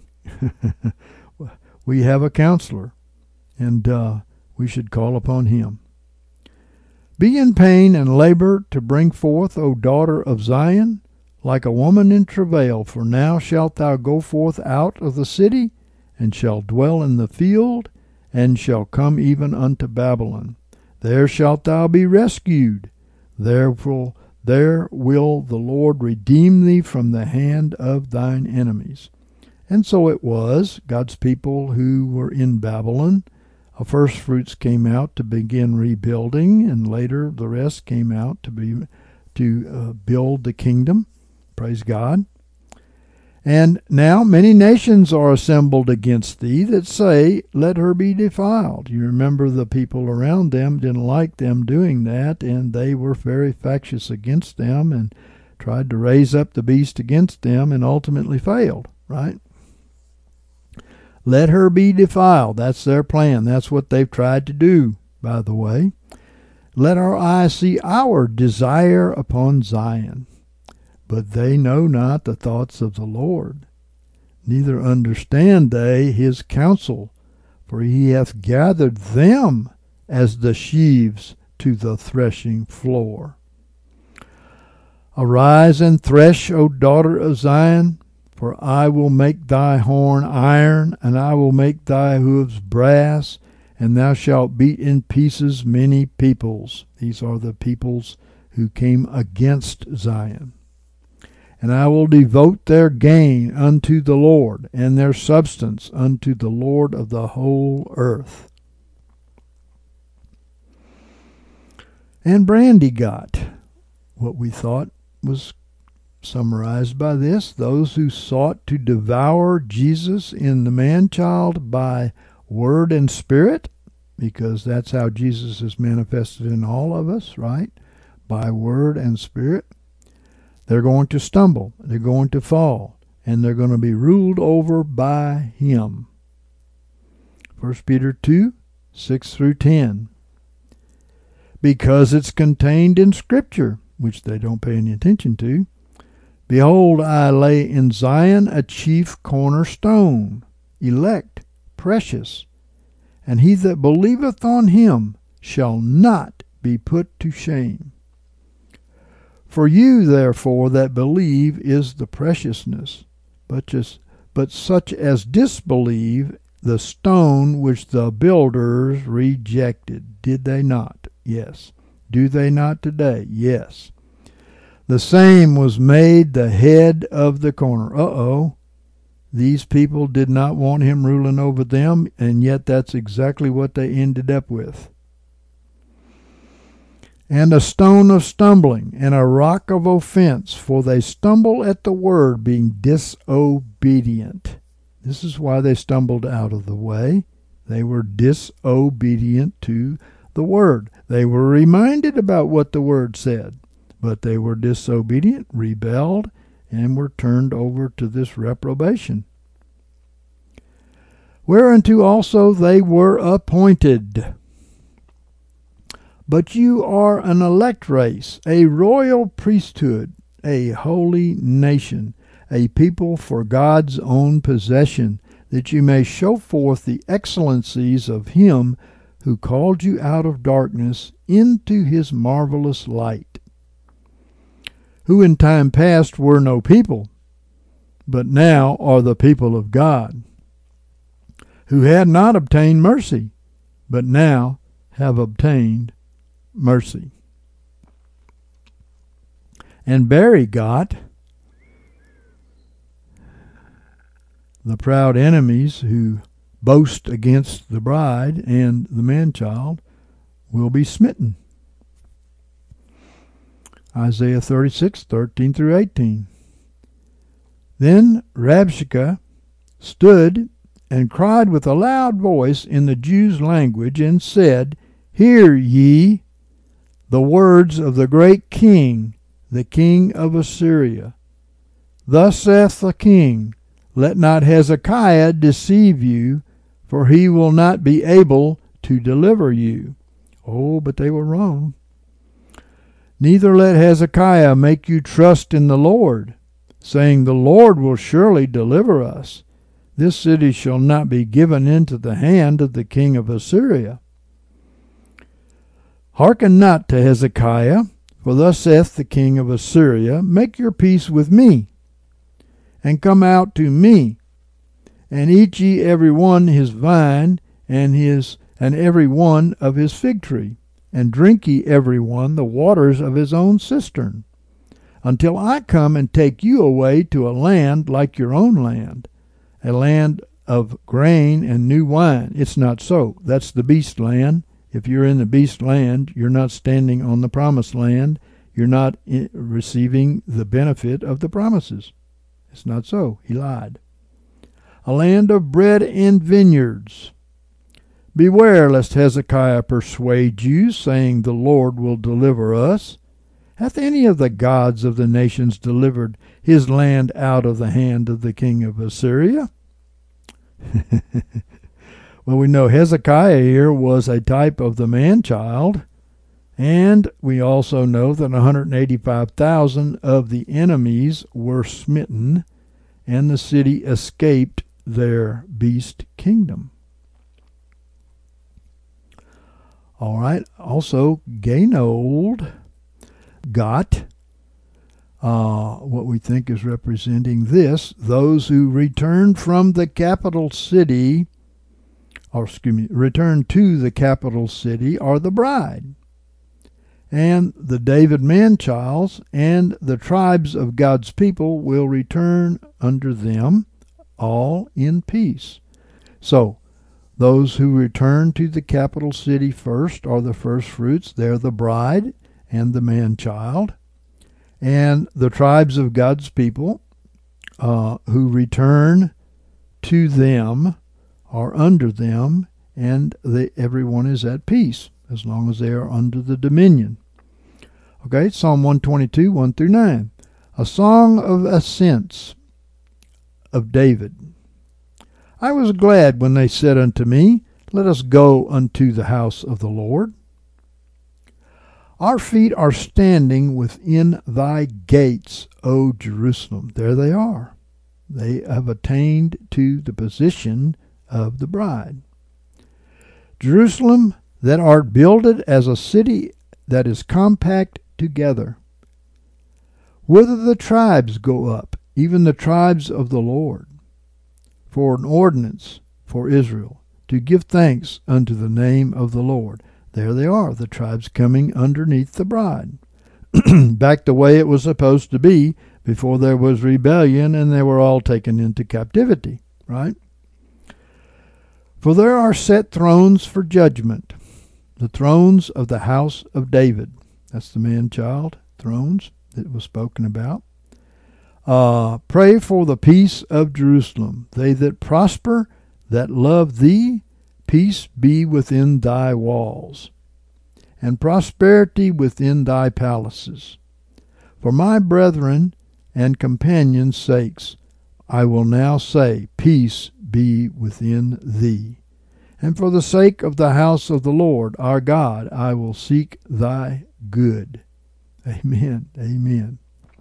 Speaker 1: We have a counselor, and uh, we should call upon him. Be in pain and labor to bring forth, O daughter of Zion, like a woman in travail, for now shalt thou go forth out of the city, and shall dwell in the field, and shall come even unto Babylon. There shalt thou be rescued. Therefore there will the Lord redeem thee from the hand of thine enemies. And so it was, God's people who were in Babylon, uh, first fruits came out to begin rebuilding, and later the rest came out to be to uh, build the kingdom. Praise God. And now many nations are assembled against thee that say, let her be defiled. You remember the people around them didn't like them doing that, and they were very factious against them and tried to raise up the beast against them and ultimately failed, right? Let her be defiled. That's their plan. That's what they've tried to do, by the way. Let our eyes see our desire upon Zion. But they know not the thoughts of the Lord, neither understand they his counsel, for he hath gathered them as the sheaves to the threshing floor. Arise and thresh, O daughter of Zion, for I will make thy horn iron, and I will make thy hooves brass, and thou shalt beat in pieces many peoples. These are the peoples who came against Zion. And I will devote their gain unto the Lord, and their substance unto the Lord of the whole earth. And Brandy got what we thought was summarized by this: those who sought to devour Jesus in the man-child by word and spirit, because that's how Jesus is manifested in all of us, right? By word and spirit. They're going to stumble, they're going to fall, and they're going to be ruled over by him. First Peter two, six through ten. Because it's contained in Scripture, which they don't pay any attention to. Behold, I lay in Zion a chief cornerstone, elect, precious, and he that believeth on him shall not be put to shame. For you, therefore, that believe is the preciousness, but just but such as disbelieve, the stone which the builders rejected. Did they not? Yes. Do they not today? Yes. The same was made the head of the corner. Uh-oh. These people did not want him ruling over them, and yet that's exactly what they ended up with. And a stone of stumbling, and a rock of offense, for they stumble at the word, being disobedient. This is why they stumbled out of the way. They were disobedient to the word. They were reminded about what the word said, but they were disobedient, rebelled, and were turned over to this reprobation. whereunto also they were appointed. But you are an elect race, a royal priesthood, a holy nation, a people for God's own possession, that you may show forth the excellencies of him who called you out of darkness into his marvelous light, who in time past were no people, but now are the people of God, who had not obtained mercy, but now have obtained mercy. And bury got the proud enemies who boast against the bride and the man-child will be smitten. Isaiah thirty-six, thirteen through eighteen. Then Rabshakeh stood and cried with a loud voice in the Jews' language, and said, Hear ye the words of the great king, the king of Assyria. Thus saith the king, Let not Hezekiah deceive you, for he will not be able to deliver you. Oh, but they were wrong. Neither let Hezekiah make you trust in the Lord, saying, The Lord will surely deliver us. This city shall not be given into the hand of the king of Assyria. Hearken not to Hezekiah, for thus saith the king of Assyria, Make your peace with me, and come out to me, and eat ye every one his vine, and his and every one of his fig tree, and drink ye every one the waters of his own cistern, until I come and take you away to a land like your own land, a land of grain and new wine. It's not so. That's the beast land. If you're in the beast land, you're not standing on the promised land. You're not receiving the benefit of the promises. It's not so. He lied. A land of bread and vineyards. Beware lest Hezekiah persuade you, saying, The Lord will deliver us. Hath any of the gods of the nations delivered his land out of the hand of the king of Assyria? Well, we know Hezekiah here was a type of the man-child, and we also know that one hundred eighty-five thousand of the enemies were smitten, and the city escaped their beast kingdom. All right, also Gainold got uh, what we think is representing this, those who returned from the capital city, or excuse me, returned to the capital city are the bride, and the David man-childs and the tribes of God's people will return under them, all in peace. So, those who return to the capital city first are the first fruits. They're the bride and the man-child. And the tribes of God's people uh, who return to them are under them, and they, everyone is at peace as long as they are under the dominion. Okay, Psalm one twenty-two, one through nine. A song of ascents of David. I was glad when they said unto me, Let us go unto the house of the Lord. Our feet are standing within thy gates, O Jerusalem. There they are. They have attained to the position of the bride. Jerusalem, that art builded as a city that is compact together. Whither the tribes go up, even the tribes of the Lord, for an ordinance for Israel, to give thanks unto the name of the Lord. There they are, the tribes coming underneath the bride. Back the way it was supposed to be before there was rebellion and they were all taken into captivity, right? For there are set thrones for judgment, the thrones of the house of David. That's the man-child thrones that was spoken about. Uh, pray for the peace of Jerusalem. They that prosper, that love thee, peace be within thy walls, and prosperity within thy palaces. For my brethren and companions' sakes, I will now say, Peace be within thee. And for the sake of the house of the Lord our God, I will seek thy good. Amen. Amen.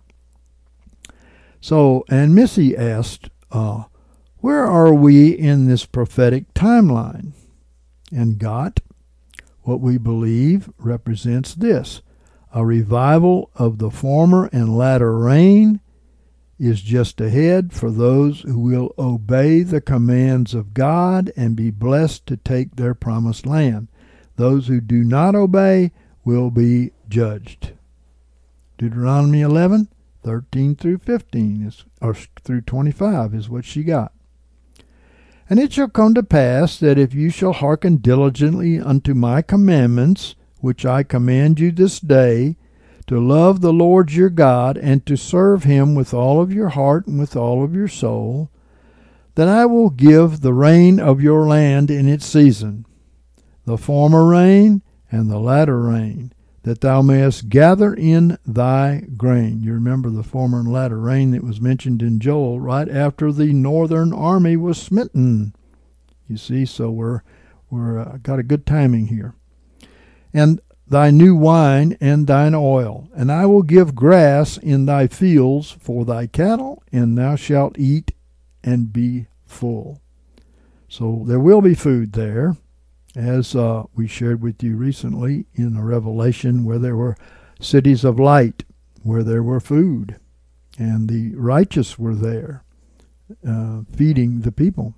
Speaker 1: So, and Missy asked, uh, where are we in this prophetic timeline? And God, what we believe represents this. A revival of the former and latter rain is just ahead for those who will obey the commands of God and be blessed to take their promised land. Those who do not obey will be judged. Deuteronomy eleven, thirteen through fifteen, is, or through twenty-five is what she got. And it shall come to pass that if you shall hearken diligently unto my commandments, which I command you this day, to love the Lord your God, and to serve him with all of your heart and with all of your soul, then I will give the rain of your land in its season, the former rain and the latter rain, that thou mayest gather in thy grain. You remember the former and latter rain that was mentioned in Joel right after the northern army was smitten. You see, so we're we're uh, got a good timing here. And thy new wine and thine oil, and I will give grass in thy fields for thy cattle, and thou shalt eat and be full. So there will be food there, as uh, we shared with you recently in a Revelation, where there were cities of light, where there were food, and the righteous were there, uh, feeding the people.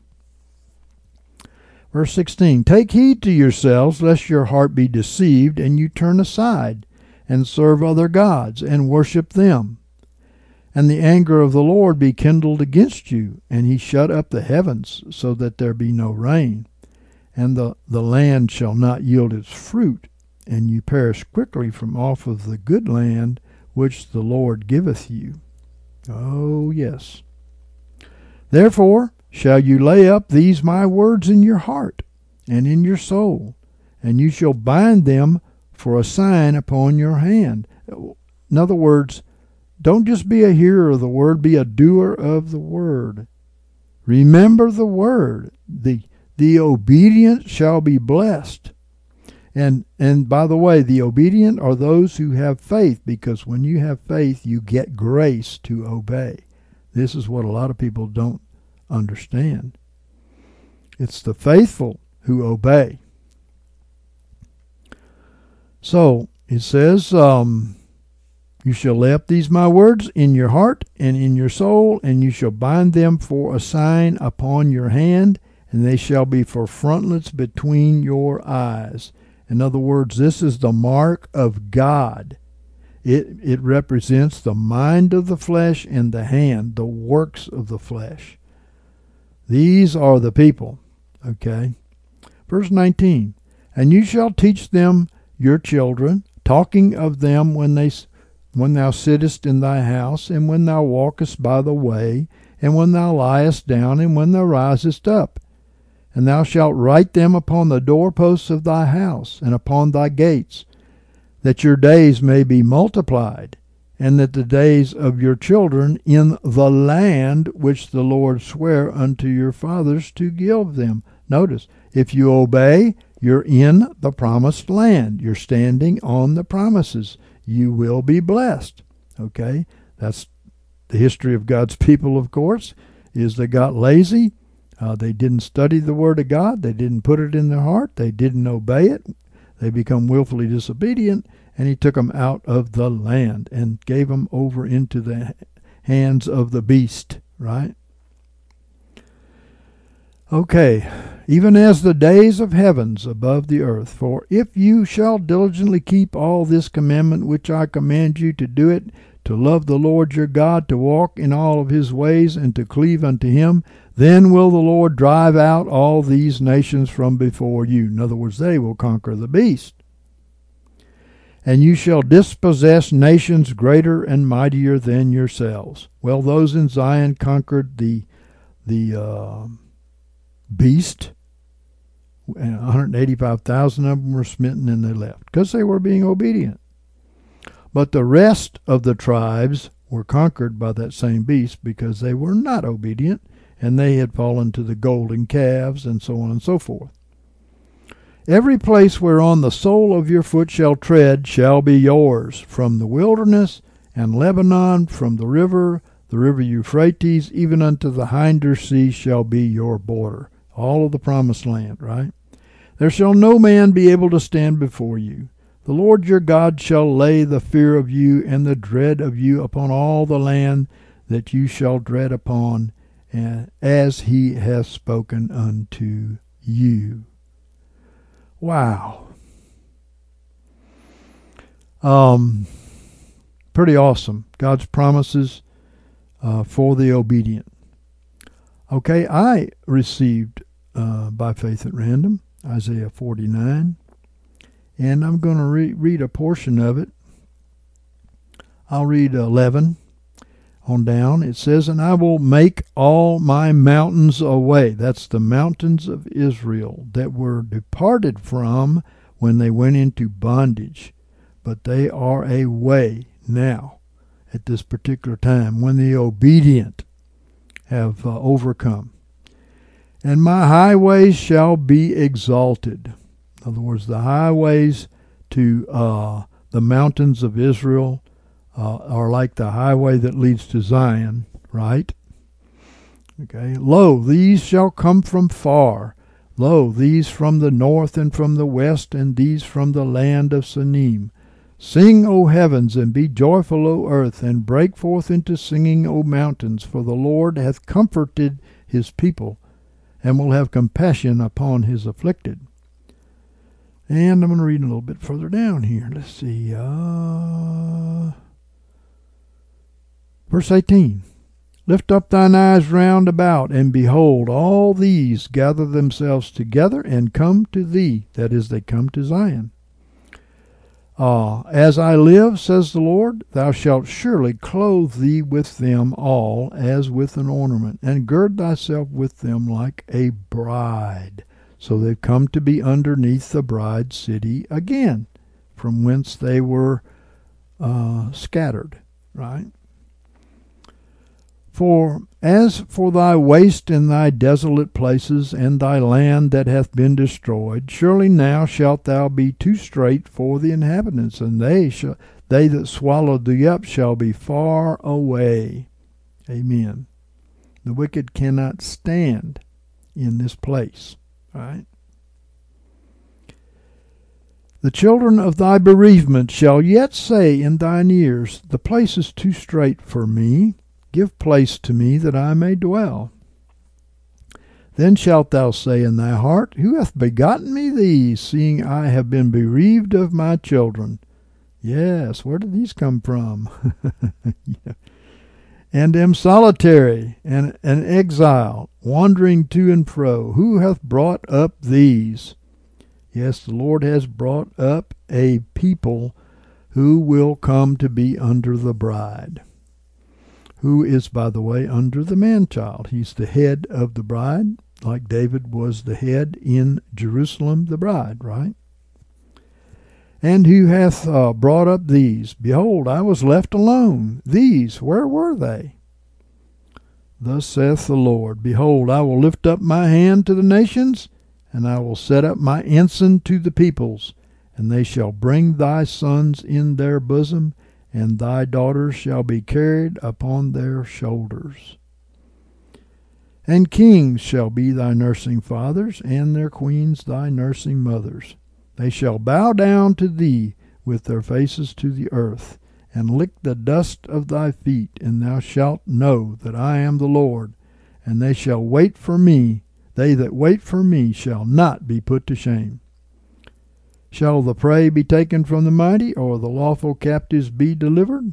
Speaker 1: Verse sixteen, take heed to yourselves, lest your heart be deceived, and you turn aside, and serve other gods, and worship them. And the anger of the Lord be kindled against you, and he shut up the heavens, so that there be no rain. And the, the land shall not yield its fruit, and you perish quickly from off of the good land which the Lord giveth you. Oh, yes. Therefore shall you lay up these my words in your heart and in your soul, and you shall bind them for a sign upon your hand. In other words, don't just be a hearer of the word, be a doer of the word. Remember the word. The The obedient shall be blessed. And and by the way, the obedient are those who have faith, because when you have faith, you get grace to obey. This is what a lot of people don't understand. It's the faithful who obey. So it says, um, you shall lay up these my words in your heart and in your soul, and you shall bind them for a sign upon your hand, and they shall be for frontlets between your eyes. In other words, this is the mark of God. It, it represents the mind of the flesh and the hand, the works of the flesh. These are the people. Okay. Verse nineteen, and you shall teach them your children, talking of them when they when thou sittest in thy house, and when thou walkest by the way, and when thou liest down, and when thou risest up. And thou shalt write them upon the doorposts of thy house, and upon thy gates, that your days may be multiplied, and that the days of your children in the land which the Lord sware unto your fathers to give them. Notice, if you obey, you're in the promised land. You're standing on the promises. You will be blessed. Okay? That's the history of God's people, of course, is they got lazy. Uh, they didn't study the Word of God. They didn't put it in their heart. They didn't obey it. They become willfully disobedient, and he took them out of the land and gave them over into the hands of the beast, right? Okay, even as the days of heavens above the earth. For if you shall diligently keep all this commandment which I command you to do it, to love the Lord your God, to walk in all of his ways, and to cleave unto him, then will the Lord drive out all these nations from before you. In other words, they will conquer the beast. And you shall dispossess nations greater and mightier than yourselves. Well, those in Zion conquered the the uh, beast. one hundred eighty-five thousand of them were smitten, and they left because they were being obedient. But the rest of the tribes were conquered by that same beast because they were not obedient, and they had fallen to the golden calves, and so on and so forth. Every place whereon the sole of your foot shall tread shall be yours, from the wilderness and Lebanon, from the river, the river Euphrates, even unto the hinder sea shall be your border. All of the promised land, right? There shall no man be able to stand before you. The Lord your God shall lay the fear of you and the dread of you upon all the land that you shall dread upon, as he hath spoken unto you. Wow. Um, pretty awesome. God's promises uh, for the obedient. Okay, I received uh, by faith at random Isaiah forty-nine, and I'm going to re- read a portion of it. I'll read eleven on down. It says, "And I will make all my mountains a way." That's the mountains of Israel that were departed from when they went into bondage. But they are a way now, at this particular time, when the obedient have uh, overcome. "And my highways shall be exalted." In other words, the highways to uh, the mountains of Israel Uh, are like the highway that leads to Zion, right? Okay. "Lo, these shall come from far. Lo, these from the north and from the west, and these from the land of Sinim. Sing, O heavens, and be joyful, O earth, and break forth into singing, O mountains, for the Lord hath comforted his people, and will have compassion upon his afflicted." And I'm going to read a little bit further down here. Let's see. Uh... Verse eighteen, "Lift up thine eyes round about, and behold, all these gather themselves together, and come to thee." That is, they come to Zion. Uh, "As I live, says the Lord, thou shalt surely clothe thee with them all as with an ornament, and gird thyself with them like a bride." So they've come to be underneath the bride city again, from whence they were uh, scattered, right? "For as for thy waste in thy desolate places, and thy land that hath been destroyed, surely now shalt thou be too strait for the inhabitants, and they shall, they that swallowed thee up shall be far away." Amen. The wicked cannot stand in this place, right? "The children of thy bereavement shall yet say in thine ears, The place is too strait for me. Give place to me that I may dwell. Then shalt thou say in thy heart, Who hath begotten me these, seeing I have been bereaved of my children?" Yes, where did these come from? Yeah. "And am solitary and an exile, wandering to and fro. Who hath brought up these?" Yes, the Lord has brought up a people who will come to be under the bride. Who is, by the way, under the man-child. He's the head of the bride, like David was the head in Jerusalem, the bride, right? "And who hath uh, brought up these? Behold, I was left alone. These, where were they? Thus saith the Lord, Behold, I will lift up my hand to the nations, and I will set up my ensign to the peoples, and they shall bring thy sons in their bosom, and thy daughters shall be carried upon their shoulders. And kings shall be thy nursing fathers, and their queens thy nursing mothers. They shall bow down to thee with their faces to the earth, and lick the dust of thy feet, and thou shalt know that I am the Lord. And they shall wait for me. They that wait for me shall not be put to shame. Shall the prey be taken from the mighty, or the lawful captives be delivered?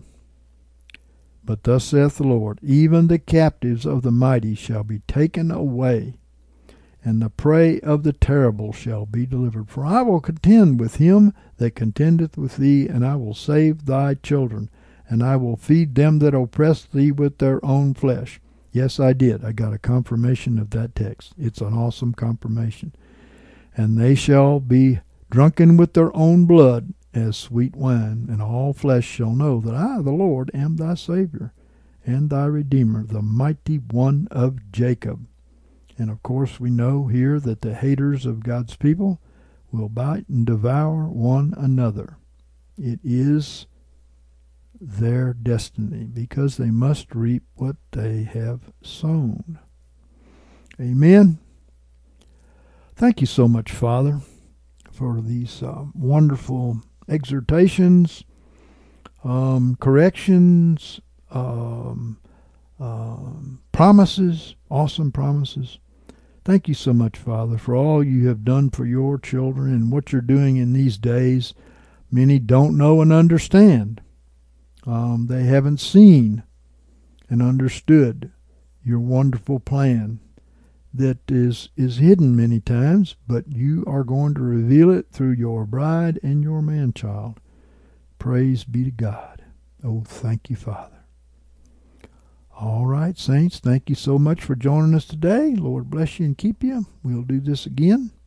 Speaker 1: But thus saith the Lord, Even the captives of the mighty shall be taken away, and the prey of the terrible shall be delivered. For I will contend with him that contendeth with thee, and I will save thy children, and I will feed them that oppress thee with their own flesh. Yes, I did. I got a confirmation of that text. It's an awesome confirmation. And they shall be drunken with their own blood as sweet wine, and all flesh shall know that I, the Lord, am thy Savior. and thy Redeemer, the mighty one of Jacob. And of course we know here that the haters of God's people will bite and devour one another. It is their destiny, because they must reap what they have sown. Amen. Thank you so much, Father, for these uh, wonderful exhortations, um, corrections, um, um, promises, awesome promises. Thank you so much, Father, for all you have done for your children and what you're doing in these days. Many don't know and understand. Um, they haven't seen and understood your wonderful plan that is, is hidden many times, but you are going to reveal it through your bride and your man-child. Praise be to God. Oh, thank you, Father. All right, saints, thank you so much for joining us today. Lord bless you and keep you. We'll do this again.